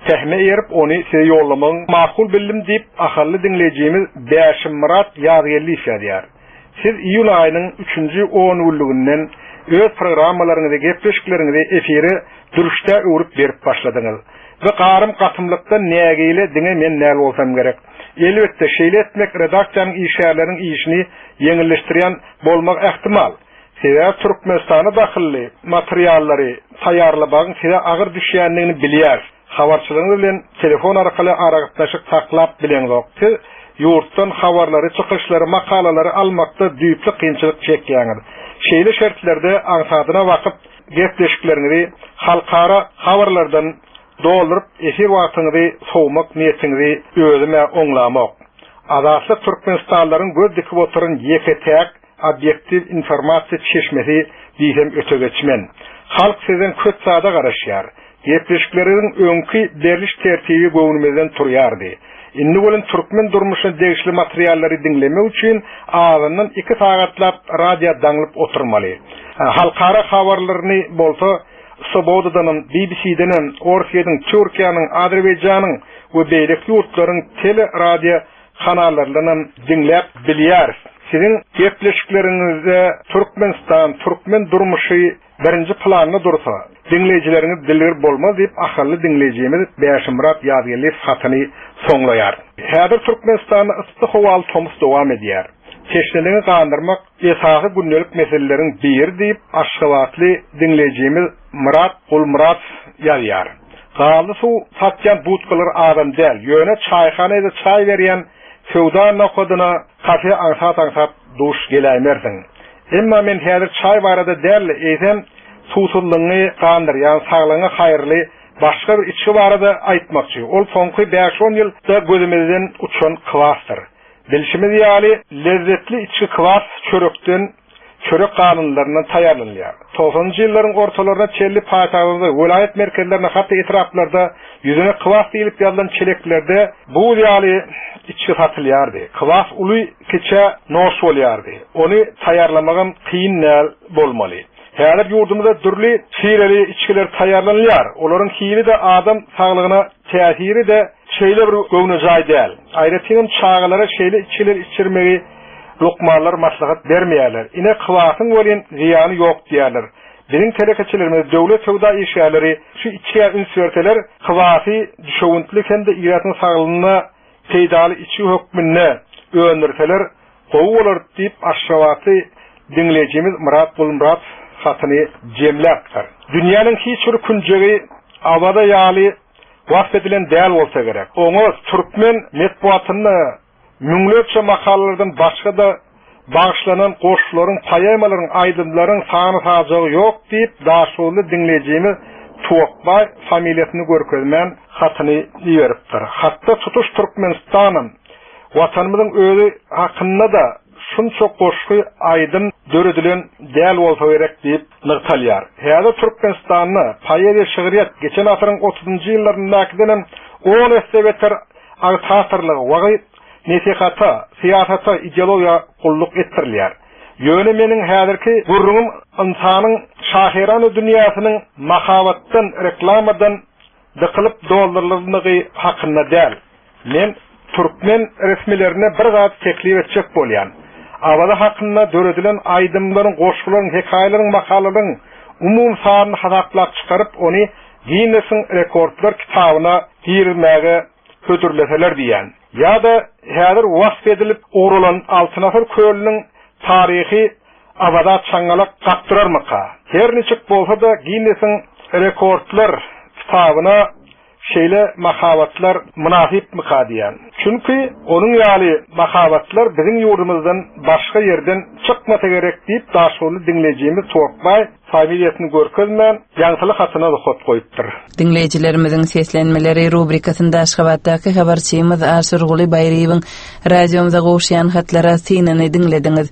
tehme erip onu size yollamanın makul bildim deyip ahallı dinleyeceğimiz Beşim Murat Yadgerli ifade. Siz iyul ayının üçüncü on ulluğundan öz programmalarınızı, gepleşiklerinizi efiri duruşta uğrup verip başladınız. Ve qarım qatımlıkta nägeyle diňe men näl bolsam gerek. Elbetde şeýle etmek redaksiýanyň işärleriniň işini yeňilleşdirýän bolmak ähtimal. Sebäbi Türkmenistana dahilli materiallary taýarlabagyň size agyr düşýänligini bilýär. Habarçylygyň bilen telefon arkaly aragatnaşyk taklap bilenokdy. Yurtdan habarlary, çykyşlary, makalalary almakda düýpli kynçylyk çekýäňiz. Şeýle şertlerde aňsadyna wakyp gepleşiklerinizi halkara habarlardan doldurup efir wagtyňyzy sowmak niýetiňizi özüme oňlamak. Azatlyk Türkmenistanlaryň göz dikip oturan ýeketäk obyektiv informasiýa çeşmesi diýsem öte geçmen. Halk sizden köp sada garaşýar. Gepleşikleriň öňki derliş tertibi göwnümizden turýardy. Indi bolan Türkmen durmuşyny degişli materiallary dinlemek üçin ağzyndan iki sagatlap radio daňlyp oturmaly. Halkara habarlaryny bolsa Soboda'nın, B B C'den, Orkiye'den, Türkiye'nin, Azerbaycan'ın ve beýlek ýurtlaryň tele radio kanallarından dinläp bilýär. Sizin gepleşiklerinizde Türkmenistan, Türkmen durmuşy birinci planda dursa, dinleýijileriniz dilir bolmaz diýip ahally dinleýijimiz Beşim Murat Yadgerli hatyny soňlaýar. Häzir Türkmenistanda ysty howal tomus dowam edýär. Teşneliğini kandırmak esası günlük meselelerin bir deyip aşkıvatlı dinleyeceğimiz Murat Kul Murat yazıyar. Kaldı su satyan butkalar adam del. Yöne çayhanede çay veriyen fevdan nakoduna kafe ansat ansat duş geleymersin. Emma men hedir çay varada del eysem susuzluğunu kandır. Yani sağlığına hayırlı başka bir içki varada aytmakçı. Ol sonki beş on yılda gözümüzden uçan kıvastır. Bilişimiz ýaly lezzetli içki kwas çörekden çörek kanunlarından taýarlanýar. toğsanjy ýyllaryň ortalaryna çelli paýtagynda, vilayet merkezlerine hatda etraflarda yüzüne kwas diýilip ýazylan çeleklerde bu ýaly içki satylýardy. Kwas uly keçe noş bolýardy. Onu taýarlamagan kıyın näl bolmaly. Häzir ýurdumyzda türli şeýreli içkiler taýarlanýar. Olaryň hili de adam saglygyna täsiri de şeýle bir göwne jaý däl. Aýratyn çağalara şeýle içkiler içirmegi lokmalar maslahat bermeýärler. Ine kıwasyň bolan ziýany ýok diýerler. Bizim telekeçilerimiz döwlet sowda işgärleri şu içkiye ünsürteler kıwasy düşewüntlik hem de ýatyň saglygyna peýdaly içki hökmünde öňürteler gowy bolar diýip aşgawaty dinleýijimiz Murat Kul Murat hatyny jemläpdir. Dünýäniň hiç bir künjegi awada ýaly wagt edilen däl bolsa gerek. Oňa Türkmen medeniýetyny müňlerçe makallalardan başga da bağışlanan goşlaryň, paýamalaryň, aýdymlaryň sany hajagy ýok diýip daşuly dinleýijimiz Tuğbay familiýasyny görkezmän hatyny ýeripdir. Hatda tutuş Türkmenistanyň watanymyzyň özi hakynda da şunça goşgy aýdym döredilen däl bolsa gerek diýip nyktalýar. Häzir Türkmenistanyny paýada şygyryat geçen asyryň otuzunjy ýyllaryndakydan on esse beter agtatarlygy wagt nesihata, siyasata, ideologiya kulluk ettirilýär. Ýöne meniň häzirki gurrugum insanyň şahirany dünýäsiniň mahabatdan, reklamadan dıkılıp doldurulmagy hakynda däl. Men Türkmen resmilerine bir zat teklip etjek bolýan. Awada hakynda döredilen aýdymlaryň, goşgularyň, hekaýalaryň, makalaryň umum sanyny hasaplap çykaryp ony Guinness'in rekordlar kitabyna girmäge hödürleseler diýen. Ya da häzir wasf edilip uğrulan Altınasır köylüniň tarihi abada çaňgalak gapdyrarmyka. Her niçik bolsa da Guinness'in rekordlar kitabyna şeýle mahabatlar münasip mika diýen. Çünki onuň ýaly mahabatlar biziň ýurdumyzdan başga ýerden çykmasa gerek diýip daşuly dinleýijimiz Tuğbay familiýasyny görkezmän ýaňsylyk hatyna da hot goýupdyr. Dinleýijilerimiziň seslenmeleri rubrikasynda Aşgabatdaky habarçymyz Aşurguly Baýrybyň radiomyza goşýan hatlara synany dinlediňiz.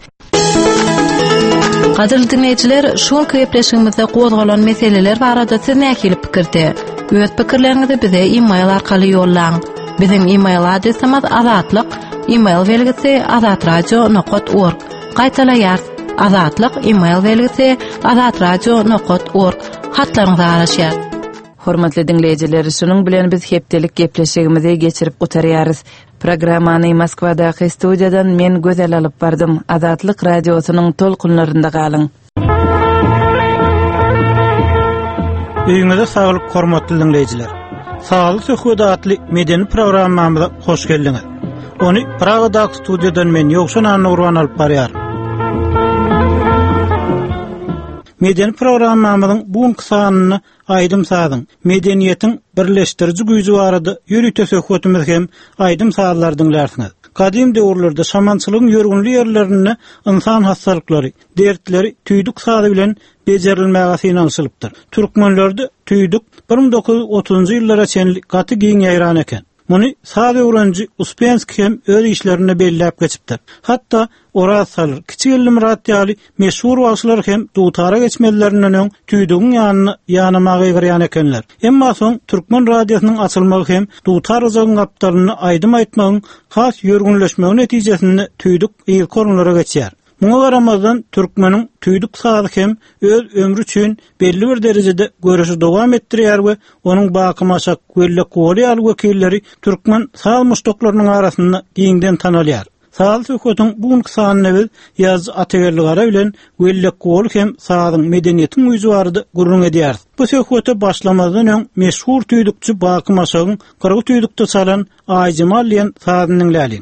Gadyrly dinleýijiler, şol köýepleşigimizde gozgalan meseleler barada siz näkilip pikirde? Öz pikirlerinizi bize e-mail arkaly ýollaň. Bizim e-mail adresimiz azatlyk, e-mail belgisi azatradio nokta org. Gaýtaýar, azatlyk e-mail belgisi azatradio nokta org. Hatlaryňyza garaşýar. Hormatly dinleyijiler, şunun bilen biz hepdelik gepleşigimizi geçirip gutarýarys. Programmany Moskwadaky studiýadan men gözel alyp bardym. Azatlyk radiosynyň tolkunlarynda galyň. Öýüňizde saglyk, hormatly dinleyijiler. Sağlyk söhbeti adly medeni programmamyza hoş geldiňiz. Onu Pragadaky studiýadan men Ýogşan Anurwan alyp barýar. Medeni programmamyzyň bugunky sanyny aýdym sadyň. Medeniýetiň birleşdirici güýji barady. Ýürüte söhbetimiz hem aýdym sadylar dinlersiňiz. Kadim döwürlerde şamançylygyň ýörgünli ýerlerini insan hastalyklary, dertleri tüýdük sady bilen bejerilmäge synalşylypdyr. Türkmenlerde tüýdük bir ming dokuz ýuz otuzunjy ýyllara çenli gaty giň ýaýran eken. Muny sady öwrenji Uspenski hem öz işlerini belläp geçipdir. Hatda Oraz salyr, Kiçik Elli Murat ýaly meşhur wagşylar hem dutara geçmelerinden öň tüýdügiň ýanyny ýanymaga ýygyrýan ekenler. Emma soň Türkmen radiosynyň açylmagy hem dutar uzagyň gapdaryny aýdym aýtmagyň has ýörgünleşmegi netijesinde tüýdük ilk orunlara geçýär. Muňa garamazdan Türkmeniň tüýdük sady hem öz ömrü üçin belli bir derejede görüşi dowam etdirýär we onuň bakymaşak welle goly ýaly wekilleri Türkmen sal muştoklarynyň arasynda giňden tanalýar. Sağlı söhbetiň bugunky sanyny biz Ýaz Atagerligara bilen welle goly hem sadyň medeniýetiň güýji barady gurrun edýär. Bu söhbeti başlamazdan öň meşhur tüýdükçi bakymaşagyň kırk tüýdükde salan Aýjymal diýen sadyny dinläliň.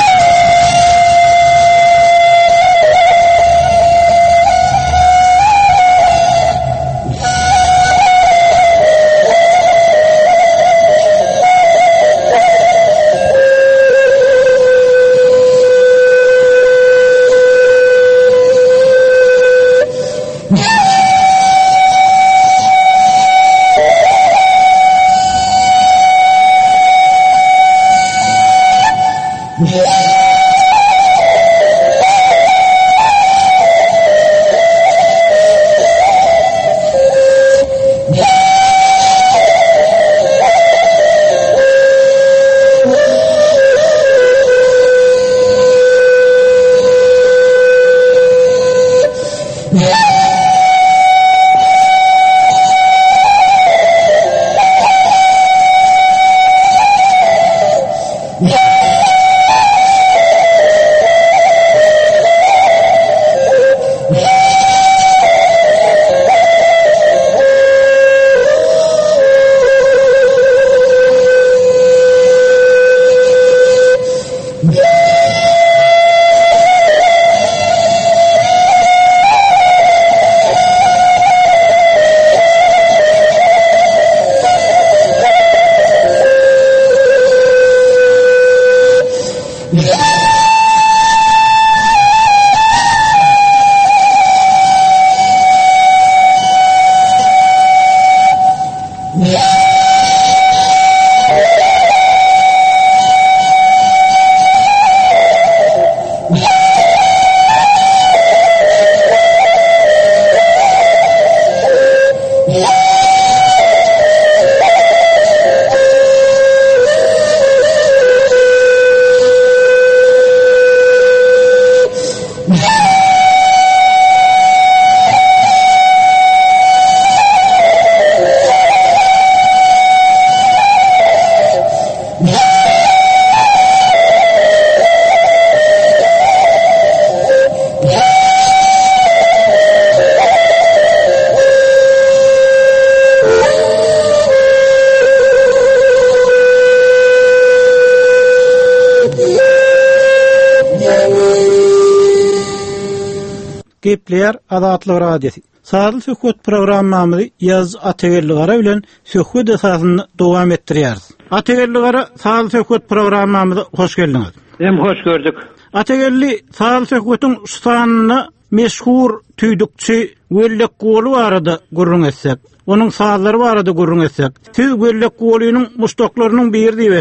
Gepler Azatlyk radiosi. Sağly söhbet programmamyzy Ýaz Atagerligara bilen söhbet esasyny dowam etdirýäris. Atagerligara sağly söhbet programmamyza hoş geldiňiz. Hem hoş gördük. Atagerli sağly söhbetiň ustanyny meşhur tüýdükçi welle goly barady gurrun etsek. Onuň sağlary barady gurrun etsek. Siz welle golynyň muştoklarynyň biri diýip etdik.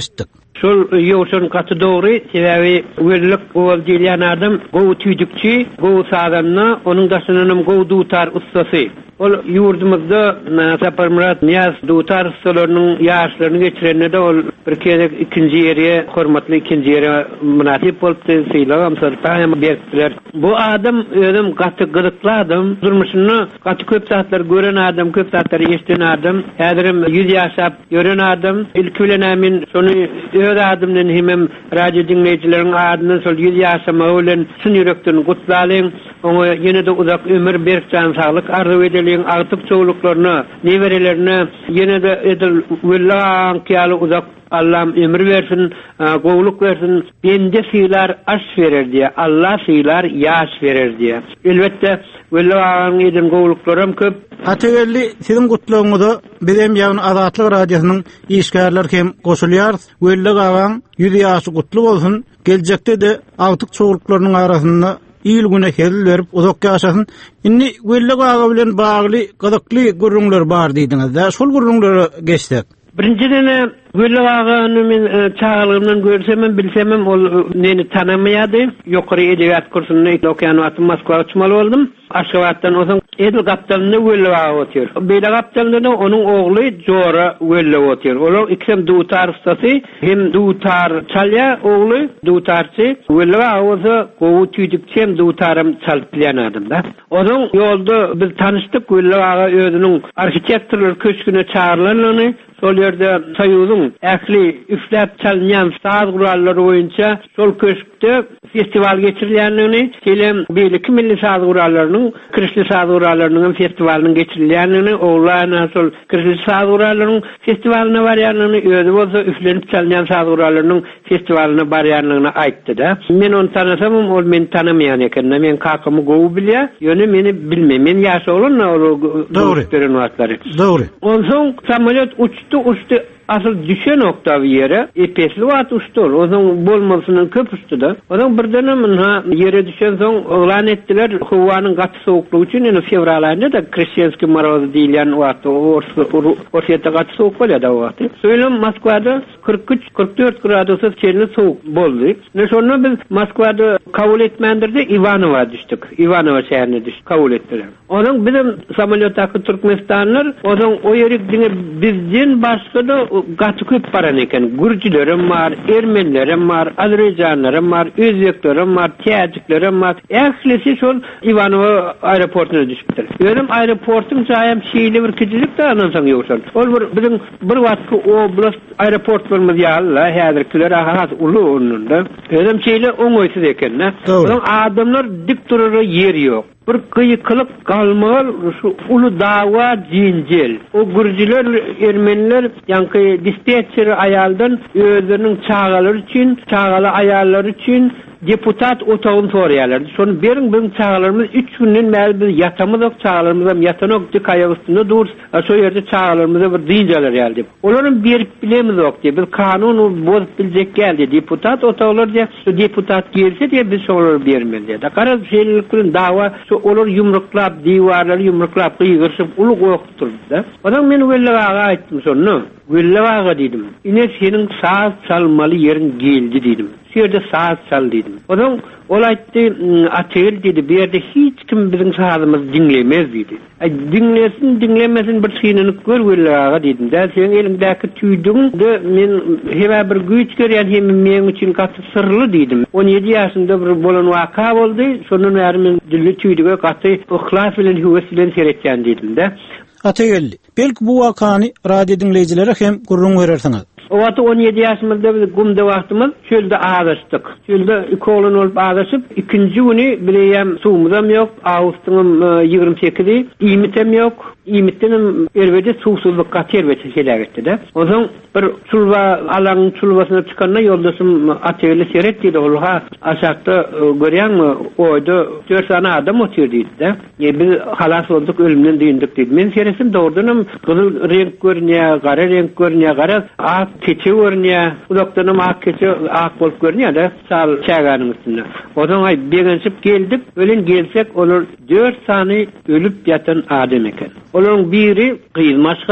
Şol ýoşun gaty dogry, sebäbi wellik bol diýen adam gowy tüýdükçi, gowy sadanna, onuň daşynynam gowy dutar ustasy. Ol ýurdumyzda Saparmurat Niyaz dutar ustalarynyň ýaşlaryny geçireninde ol bir kere ikinji ýere, hormatly ikinji ýere münasip bolupdy, syýlagam sartaýam berdiler. Bu adam özüm gaty gyzykly adam, durmuşyny gaty köp satlar gören adam, köp satlar eşiten adam, häzirim yüz ýaşap gören adam, ilki bilen amin şonu öz adamdan hemem radio dinleýijileriň adyny şol yüz ýaşama bilen syn ýürekden gutlalyň, oňa ýene-de uzak ömür beripjan saglyk arzu edeliň, artyp çoğuluklarına, neverelerine ýene-de edil wellan kiýaly uzak Allah'ım ömür versin, gowluk versin, bende sylar aş verer diye, Allah sylar ýaş verer diye. Elbetde wellan edin gowluklarym köp. Ategelli sizin gutluğuňyzda bizim ýagny Azatlyk radiosynyň işgärler hem goşulýar. Welli gawaň yüz ýaşy gutlu bolsun. Geljekde de awtyk çoğulklarynyň arasynda ýyl güne hel berip uzak ýaşasyn. Inni welli gawa bilen bagly gyzykly gurrunlar bar diýdiňiz da, şol gurrunlary geçdik. Birinciden Gülle ağanı men çağalığımdan görsem bilsem ol neni tanımayadı. Yukarı edebiyat kursuna okuyanatım Moskva uçmalı oldum. Aşgabatdan ozan edil kaptanını Gülle ağa otuyor. Beyli kaptanını onun oğlu Jora Gülle otuyor. Ola ikisem dutar ustası hem dutar çalya oğlu dutarçı. Gülle ağa oza kovu tüydükçem dutarım çalıp bilen adım da. Onun yolda biz tanıştık. Gülle ağa özünün arhitektörler köşküne çağırılanını sol yerde sayılın ähli üfläp çalýan saz guralları boýunça sol köşkde festival geçirilýänini, kelem beýleki milli saz gurallarının, kirişli saz gurallarının festivalinin geçirilýänini, oğlana sol kirişli saz gurallarının festivaline barýanlygyny, özü bolsa üflenip çalýan saz gurallarının festivaline barýanlygyny aýtdy da. Men onu tanysam, ol meni tanamaýan eken, men kakamy gowy bilýär, ýöne meni bilmem. Men ýaşa bolan Dogry. Dogry. Onsoň samolyot uçdy, uçdy. Asıl düşen nokta bir yere epesli wat uçtu. O zaman bolmasının köp uçtu da. O zaman birden ha yere düşen son oğlan ettiler. Havanın katı soğukluğu için yani fevral ayında da Krishtianski maroz diýilen wagt orta katı soğuk bolýar da wagt. Söýlem Moskwada kırk üç kırk dört gradusa çelli soğuk boldy. Ne sonra biz Moskwada kabul etmendirdi Ivanova düştük. Ivanova şäherine düştük. Kabul etdiler. Onun bizim samolyotdaky Türkmenistanlar o zaman o ýeri bizden başga da gatı köp baran eken. Gürcülerim var, Ermenilerim var, Azerbaycanlarım var, Özbeklerim var, Tijiklerim var. Ählisi şol Ivanova aeroportuna düşüpdir. Özüm aeroportun jaýam şeýle bir kijilik de anan soň ýoksan. Ol bir bizim bir wagtky oblast aeroport bolmaz ýa-Allah, häzirkiler ahat ulu onunda. Özüm şeýle oňoýsuz eken. Onuň adamlar dik turar yer ýok. Bir kıyıkılık kalmalar şu ulu dava cincel. O Gürcüler, Ermeniler yankı dispatcher ayaldan özlerinin çağaları için, çağalı ayarları için deputat otağını soruyorlardı. Sonra berin bizim çağalarımız üç günden määl biz yatamız ok çağalarımız yatan ok dik ayak üstünde dur. So yerde çağalarımıza bir deyinceler geldi. Onların bir bilemiz ok diye. Biz kanunu bozup bilecek geldi. Deputat otağlar diye. So deputat gelse diye biz soruları bermez diye. Dakara şeyliklerin dava so olur yumruklap, divarları yumruklap kıyıgırsıp ulu koyukturdu da. Odan men Gülle ağa aýtdym sonra. Gülle ağa dedim. Ine senin saz çalmalı yerin geldi dedim. Şerde saat çal dedim. Odan ol aýtdy, atel dedi, bir yerde hiç kim bizim sazymyzy dinlemez dedi. Ay dinlesin, dinlemesin bir synyny gör Gülle dedim. Da sen elingdäki tüýdüň de men hebe bir güýç görýän hem men üçin gaty sırly dedim. on ýedi ýaşynda bir bolan waka boldy. Şondan bäri men dilli tüýdüge gaty ihlas bilen hüwes bilen seretýän dedim de. Ategelli. Belki bu wakany radio dinleýijilere hem gurrun berersiňiz. O wagty on ýedi ýaşymyzda biz gumda wagtymyz çölde ağaçdyk. Çölde iki oğlan olup ağaçyp ikinji güni bileýem suwumyzam ýok, awustyňym ýygrimi sekizi, iýmitem ýok. İmitden erbede suwsuzlukka terbiýe şeýle de. Oňa bir çulwa alaň çulwasyna çykanda ýoldaşym ately seret diýdi. Olha aşakda görýänmi? Oýda dört tane adam oturdy de. Biz halas bolduk, ölümden diýindik diýdi. Men seresim dogrudan gyzyl renk görnýär, gara renk görnýär, gara ak keçe görnýär. Ulakdanam ak keçe ak bolup görnýär de sal çäganyň üstünde. Odan ay begençip geldik, ölen gelsek olur dört tane ölüp ýatan adam eken. Olaryň biri Gyýylmaşgala,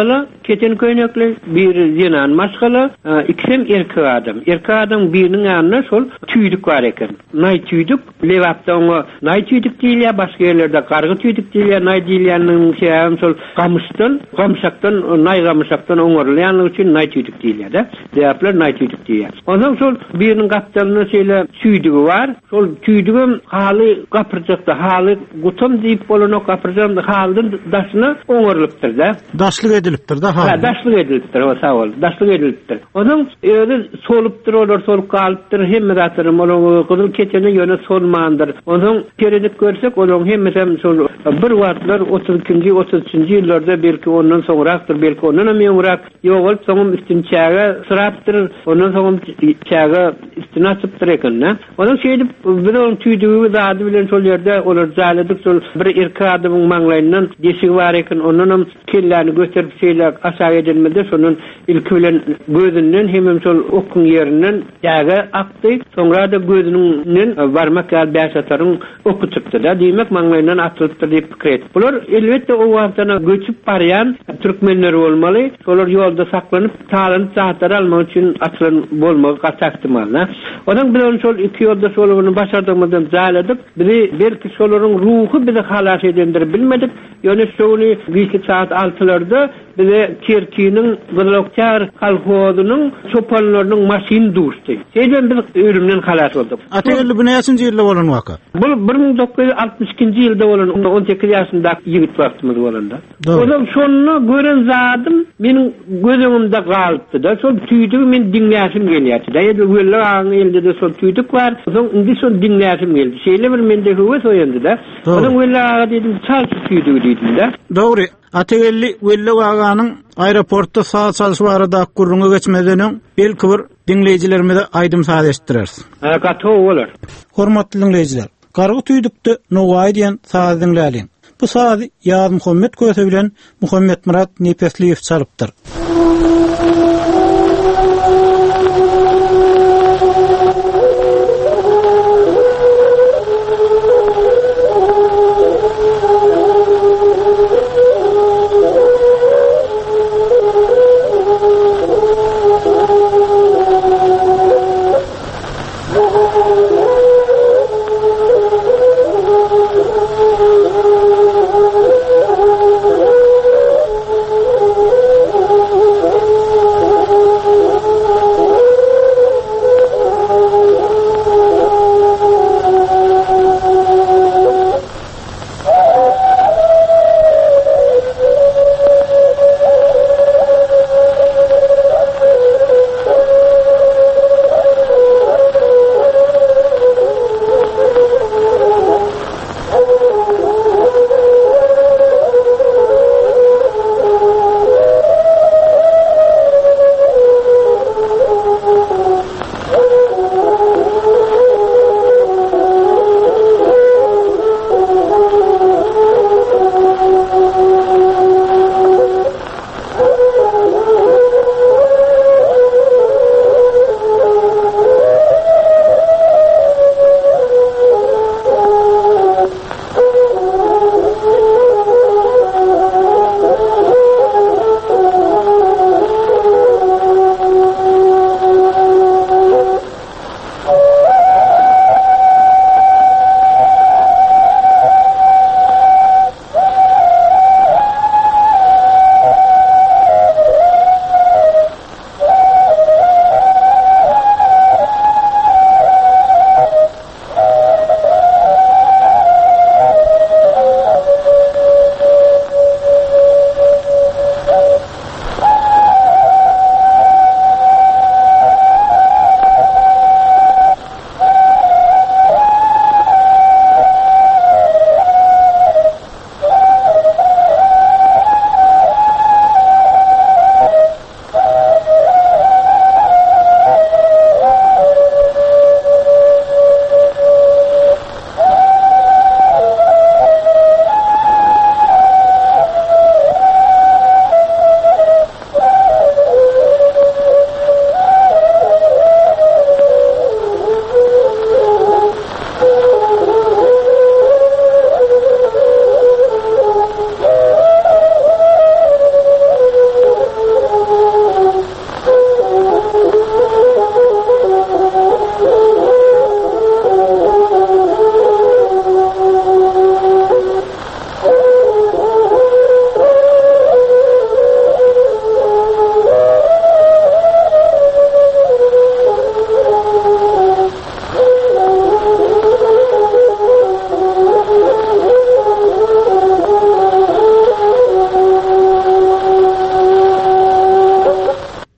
keten köynekli, bir jenan maskalı, ikisem erkek adam. Erkek adam birinin yanına sol tüydük var eken. Nay tüydük, levapta onu nay tüydük değil ya, başka yerlerde kargı tüydük değil ya, nay değil yanının şeyem sol kamıştan, kamışaktan, nay kamışaktan oňorlayanlyk üçin nay tüydük değil ya da. Levaplar nay tüydük değil ya. Ondan sol birinin kaptanına şeyle tüydüğü var. Sol tüydüğüm halı kapırcakta, halı gutum deyip bolano kapırcakta halının daşına oňorlypdyr da. Daşlyk edilipdir da ha. Ha, daşlyk edilipdir, o sağ ol. Daşlyk edilipdir. Onun öyle solup dururlar, solup kalıptır, hem zatlarım, onun kızıl keçenin yönü solmandır. Onun perinik görsek, onun hem mesela sol, bir vatlar otuz ikinci otuz üçinci yıllarda belki ondan sonraktır, belki ondan ömürak, yok olup sonum üstün çağa sıraptır, ondan sonum çağa üstüne asıptır eken, ne? Onun şeydi, bir onun tüydüğü de adı bilen sol yerde olur, zaladık sol, bir erkek adamın manglayından desik var eken, onun kellerini gösterip şeyler aşağı edilmedi, sonun ilk bilen gözünden hemen sol okun yerinden yaga aktı. Sonra da gözünün varmak yal beşatarın oku çıktı da. Demek manglayından atılıptır deyip fikir etip. Bunlar elbette o vaktana göçüp barayan Türkmenler olmalı. Solar yolda saklanıp talanıp saatleri almak için atılan bolmak kaçaktımalına. Odan bir onun sol iki yolda solunu başardığımızdan zaladık. Bir belki solurun ruhu bizi halas edendir bilmedik. Yani şunu bir saat altılarda bize Kirki'nin Gılokçar kalhodunun çopanlarının masin durstu. Şeyden biz ölümden halas olduk. Ategelli bu neyasinci yılda olan vaka? Bu bir dokuz yüz altmış ikinci yılda olan on sekiz yaşında yigit vaktimiz olanda. Odan sonunu gören zadım benim gözümde kalıptı da son tüydüğü men dinleyesim geliyordu. Da yedi öyle ağın elde de son tüydük var. Son indi son dinleyesim geldi. Şeyle bir mende hüve soyandı da. Odan öyle ağa dedim çalsı tüydüğü dedim da. Doğru. Ategelli Welle Waganyň aeroportda saat çalışmagy da gurrunga geçmeden belki bir dinleyijilerimize aýdym saýlaşdyrarys. Ha, gato bolar. Hormatly dinleyijiler, gargy tüýdükde Nowaý diýen saat dinläliň. Bu saat Ýaz Muhammed köse bilen Muhammed Murat Nepesliýew çalypdyr.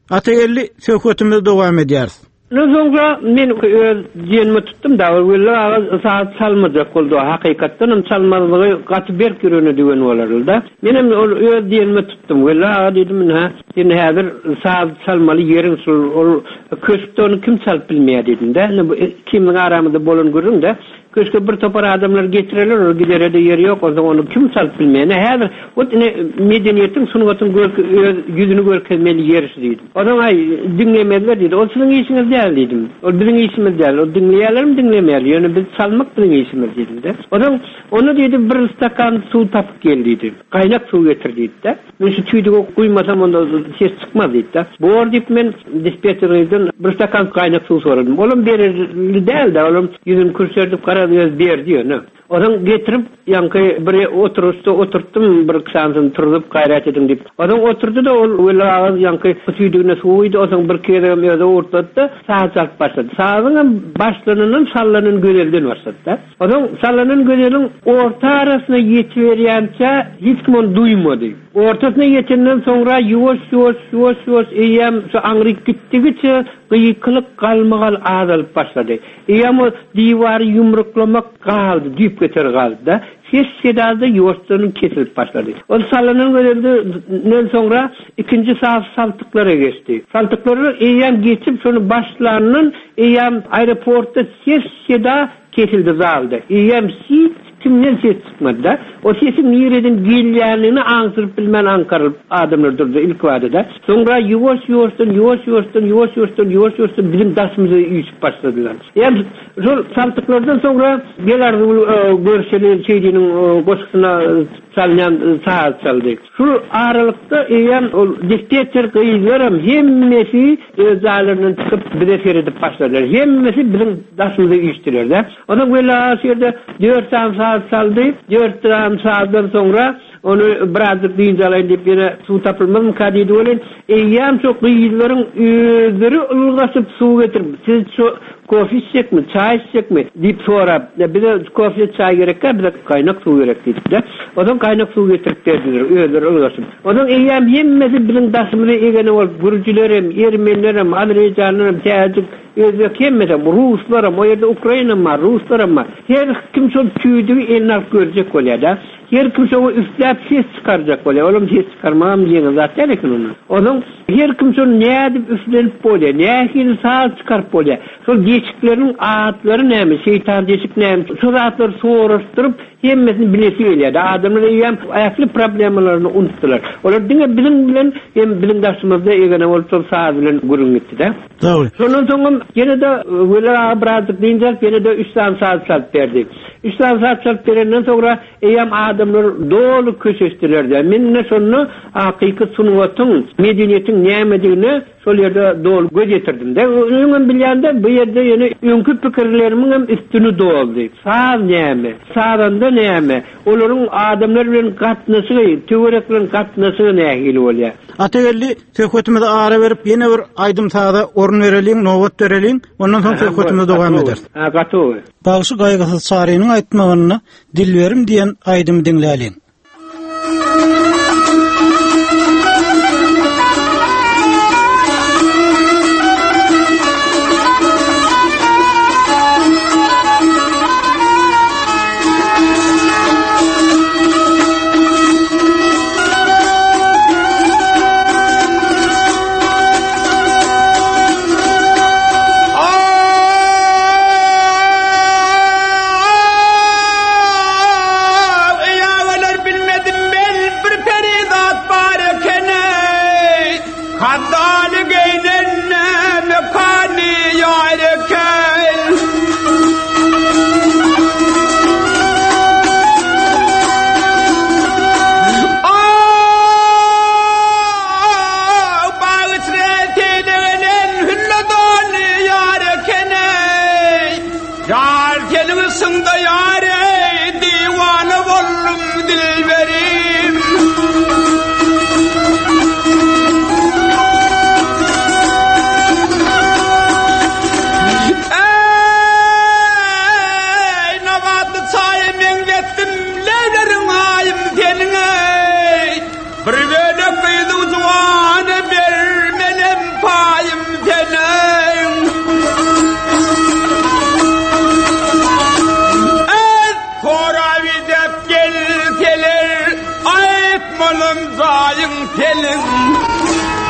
Atagelli söhbetimiz dowam edýär. Nozonga men diýenme tutdum da wella saat salmajak boldy. Hakykatdan salmalygy gaty berk ýörüne diýen bolardy da. Menem ol diýenme tutdum. Wella diýdim ha, sen häzir saat salmaly ýeriň sul ol köşkden kim salyp bilmeýär diýdim da. Kimniň aramyzda bolan görüň da. Köşke bir topar adamlar getirirler, o gidere de yeri yok, o zaman onu kim salıp bilmeyene. Häzir o medeniyetin sunugatın yüzünü görkezmeli yerisi deydim. O zaman ay dinlemediler deydi. O sizin işiniz değil deydim. O bizim işimiz değil. O dinleyenler mi dinlemeyer? Yani biz salmak bizim işimiz deydim de. O zaman onu deydi bir stakan su tapıp gel deydi. Kaynak su getir deydi de. Ben şu tüydük kuymasam onda ses çıkmaz deydi de. Bu orada deyip ben dispetçerden bir stakan kaynak su soradım. Oğlum verirli değil de. Oğlum yüzünü kürserdip kara göz bir diyor ne? Odan getirip yankı bir oturuşta oturttum bir kısansın turup gayret edin deyip. Odan oturdu da ol öyle ağız yankı süydüğüne suuydu. Odan bir kere mevde ortadı sağa çalıp başladı. Sağının başlarının sallanın gözelden başladı. Odan sallanın gözelin orta arasına yetiveriyence hiç kim onu duymadı. Ortasına yetenden sonra yuvaş yuvaş yuvaş yuvaş eyyem şu anrik gittigiçe gıyıkılık kalmagal azalıp başladı. Eyyem o divarı yumruklamak kaldı, düp getir kaldı da. Ses sedada yuvaşlarının kesilip başladı. O sallanın gözelden sonra ikinci saf saltıklara geçti. Saltıkları eyyem geçip sonra başlarının eyyem aeroportta ses seda kesildi zaldı. Eyyem hiç kimden ses çıkmadı da. O sesin nereden gelýänini aňsyryp bilmän ankarıp adamlar durdu ilk vadada. Sonra yuvaş yuvaşdan yuvaş yuvaşdan yuvaş yuvaşdan yuvaş yuvaşdan bizim daşymyza üýüp başladylar. Yani şol saltyklardan sonra geler görşeli şeýdiniň goşgyna salyan saat çaldy. Şu aralykda eýen ol dispetçer gyýlaram hemmesi özalerinden çıkıp bize seredip başladylar. Hemmesi bizim daşymyza üýtdiler de. Onuň wela şerde dört saat çaldy. dört saatdan sonra onu birazcık diýjalaýyn diýip ýene suw tapylmaz mı kadýdy bolan. Eýýam çok gyýlaryň özleri ulgasyp suw getirip siz kofe içecekmi, çay içecekmi diýip sorap, bize kofe çay gerekkä, bize kaynak suw gerek diýip de. Odan kaynak suw getirip berdiler, özleri ulgasyp. Odan eýýam hemmesi bilen daşymyza egene bolup, gürjülerim, ermenilerim, azerbaýjanlarym, täzik özü kemmedim, Ruslarım, o yerde Ukrayna'm var, Ruslarım var. Her kim şol tüýdügi elnap görjek bolýar da. Her kim şol üstläp ses çıkarjak bolýar. Olam ses çıkarmam diýen zat telekini onu. Odan her kim şol nädip üstlenip bolýar, nähili saat çıkarıp bolýar. Şol geçikleriň atlary näme, şeytan deşik näme, şol atlary soraşdyryp hemmesini bilesi gelýär. Adamlar hem aýakly problemlaryny unutdylar. Olar diňe bilim bilen hem bilimdaşymyzda egene bolup şol saat bilen gurun gitdi de. Dogry. Şondan soň ýene de wela birazcık diňjek ýene de üç saat saat berdik. üç saat saat berenden sonra eýam adamlar dolu köşeşdiler de. Men ne şonu hakyky sunuwatyň, medeniýetiň nämedigini şol ýerde dolu göz getirdim de. Öňüm bilýände bu ýerde ýene öňkü pikirlerimiň hem üstüni doldy. Sağ näme? Sağda näme? Olaryň adamlar bilen gatnaşygy, töwerek bilen gatnaşygy nähili bolýar. Atagelli söhbetimizi ara berip ýene bir aýdym taýda orun bereliň, nowat bereliň, ondan soň söhbetimiz dowam eder. Ha, gatowy. Bagyşy gaýgysyz sarynyň aýtmagyny dilberim diýen aýdymy dinläliň.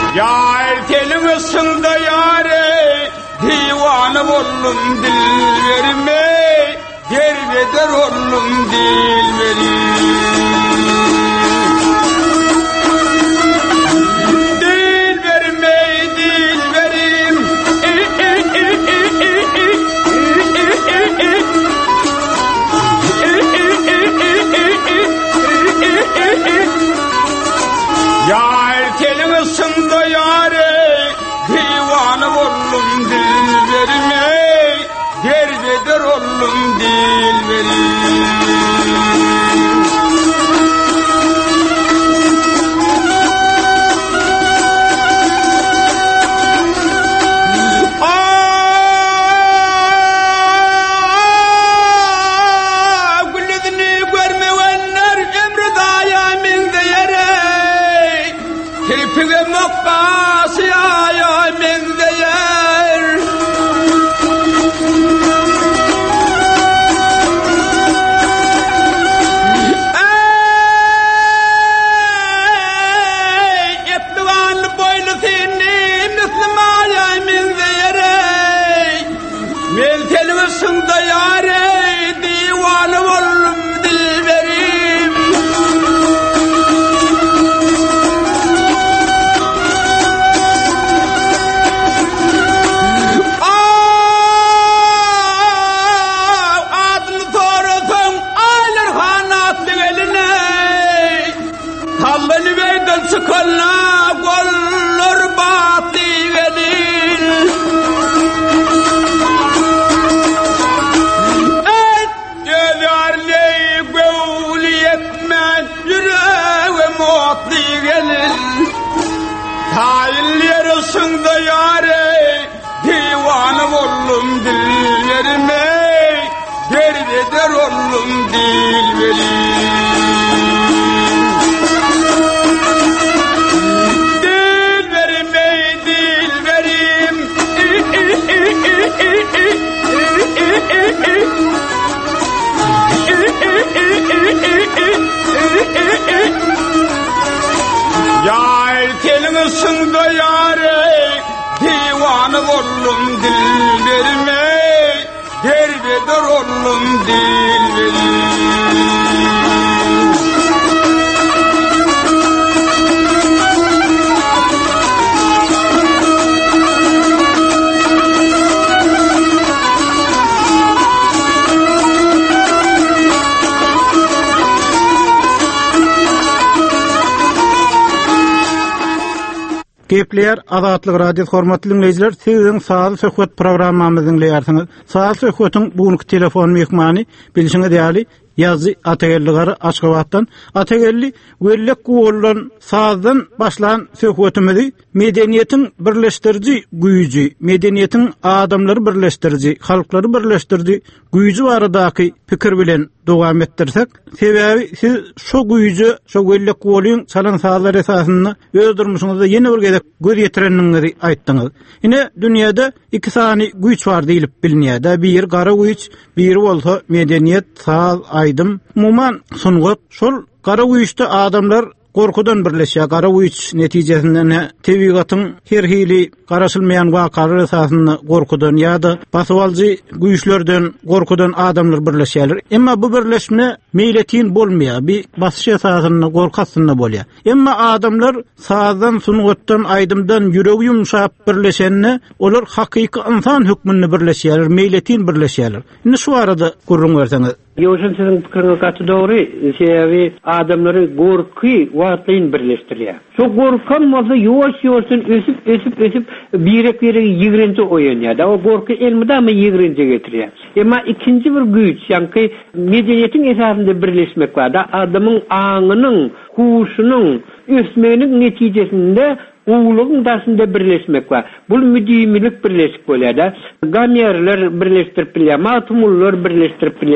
Yar telimi sında yare divanı ollum dil verme Derbeder ollum dil verim Dil verme dil verim Yar telimi sında yare divanı ollum dil verme Derbeder ollum dil verim Gepler Azatlyk radio hormatly dinleyijiler, sizin sağly söhbet programmamyzyny dinleýärsiňiz. Sağly söhbetiň bugünkü telefon mehmany bilişiňe däli Ýazy Atagelli gary Aşgabatdan. Atagelli wellek golan sazdan başlan söhbetimizi medeniýetiň birleşdirici güýji, medeniýetiň adamlary birleşdirici, halklary birleşdirici güýji baradaky pikir bilen dowam etdirsek, sebäbi siz şo güýji, şo wellek golyň salan sazlar esasyny öz durmuşyňyzda ýene bir gezek göz ýetireniniňi aýtdyňyz. Ine dünýäde iki sany güýç bar diýilip bilinýär. Bir gara güýç, bir bolsa medeniýet, saz, aýdym, muman sungat. Şol gara güýçde adamlar korkudan birleşýär. Gara güýç netijesinden tebigatyň her hili garaşylmayan wakalar esasyny korkudan ýa-da basywaljy güýçlerden korkudan adamlar birleşýärler. Emma bu birleşme meýletin bolmaýar. Bir basyş esasyny korkasyny bolýar. Emma adamlar sazdan, sungatdan, aýdymdan ýüregi ýumşap birleşenne olar hakyky insan hükmünde birleşýärler, meýletin birleşýärler. Indi şu arada gurrun berseňiz. Ýoşun sizin pikiriňiz gaty dogry. Şeýle adamlary gorky wagtyn birleşdirýär. Şu gorkan bolsa ýoş-ýoşun ösüp ösüp ösüp birek birek ýigrinti oýanýar. Da o gorky elmidami ýigrinti getirýär. Emma ikinji bir güýç, ýa-ni medeniýetiň esasynda birleşmek bar da adamyň aňynyň, huşunyň ösmeginiň netijesinde uğulun daşında birleşmek var. Bu müdimlik birleşik bolýar da. Gamýerler birleşdirip bilýär, matumullar birleşdirip bilýär.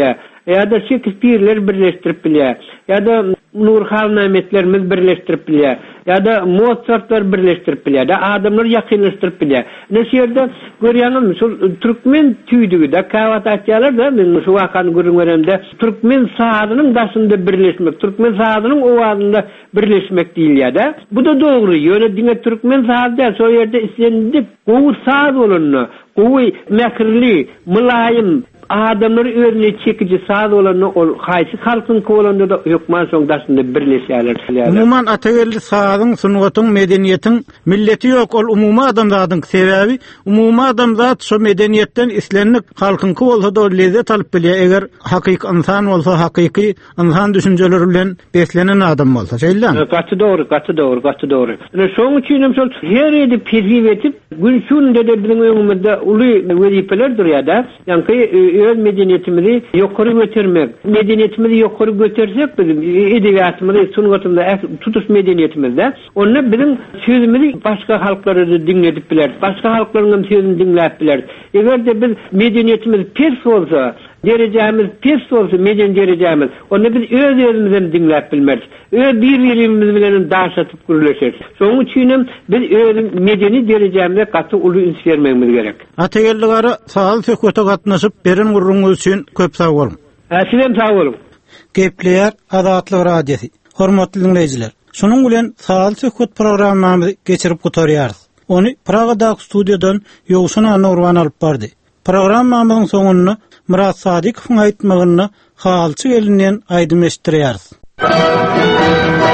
ya da Shakespeare'ler birleştirip bilýär, ya da Nurhan Ahmetlerimiz birleştirip bilýär, ya da Mozartlar birleştirip bilýär, da adamlar ýakynlaşdyryp bilýär. Näşerde görýäňim şol türkmen tüýdügi da kawat atýarlar da men şu wakany görüňäremde türkmen sahadynyň başynda birleşmek, türkmen sahadynyň owazynda birleşmek diýilýär da. Bu da dogry. Ýöne diňe türkmen sahady şol ýerde islenip, gowy sahad bolanny, gowy mäkirli, mülayim adamlar özüne çekici sahad bolanny ol haýsy halkyň kolanda da hökman soň daşynda birleşýärler. Umuman atagelli sahadyň, sungatyň, medeniýetiň milleti ýok, ol umumy adamzadyň sebäbi, umumy adamzat şu medeniýetden islenip halkyň bolsa da lezzet alyp bilýär. Eger hakyky insan bolsa, hakyky insan düşünjeleri bilen beslenen adam bolsa, şeýle. Gatdy dogry, gatdy dogry, gatdy dogry. Ene şoň üçin şol her ýerde peziw etip, gün şunda da biziň öňümizde uly wezipeler durýar-da. Ýani öz medeniýetimizi ýokary götürmek. Medeniýetimizi ýokary götürsek bizim edebiýatymyzy, sungatymyzy tutuş medeniýetimizde, onu biziň sözümizi başga halklary dinledip biler, başga halklaryň sözüni dinläp biler. Eger de biz medeniýetimiz pes bolsa, derejemiz pes bolsa, meden derejemiz, onu biz öz özümizden dinläp bilmez. Öz bir-birimiz bilen daşatyp gürleşer. Şoň üçin biz öz medeni derejemizde gaty uly üns bermegimiz gerek. Atagelligary sahal söhbete gatnaşyp beren gurrunňyz üçin köp sag bolun. Äslen sag bolun. Gepleýär Azatlyk radiosi. Hormatly dinleýijiler, şonuň bilen sahal söhbet programmamyzy geçirip gotarýarys. Onu Pragadaky studiýadan Ýowşan Nurwan alyp bardy. Programmamyzyň soňuny Murat Sadykowyň aýtmagyny halçy elinden aýdym eşitdirýäris.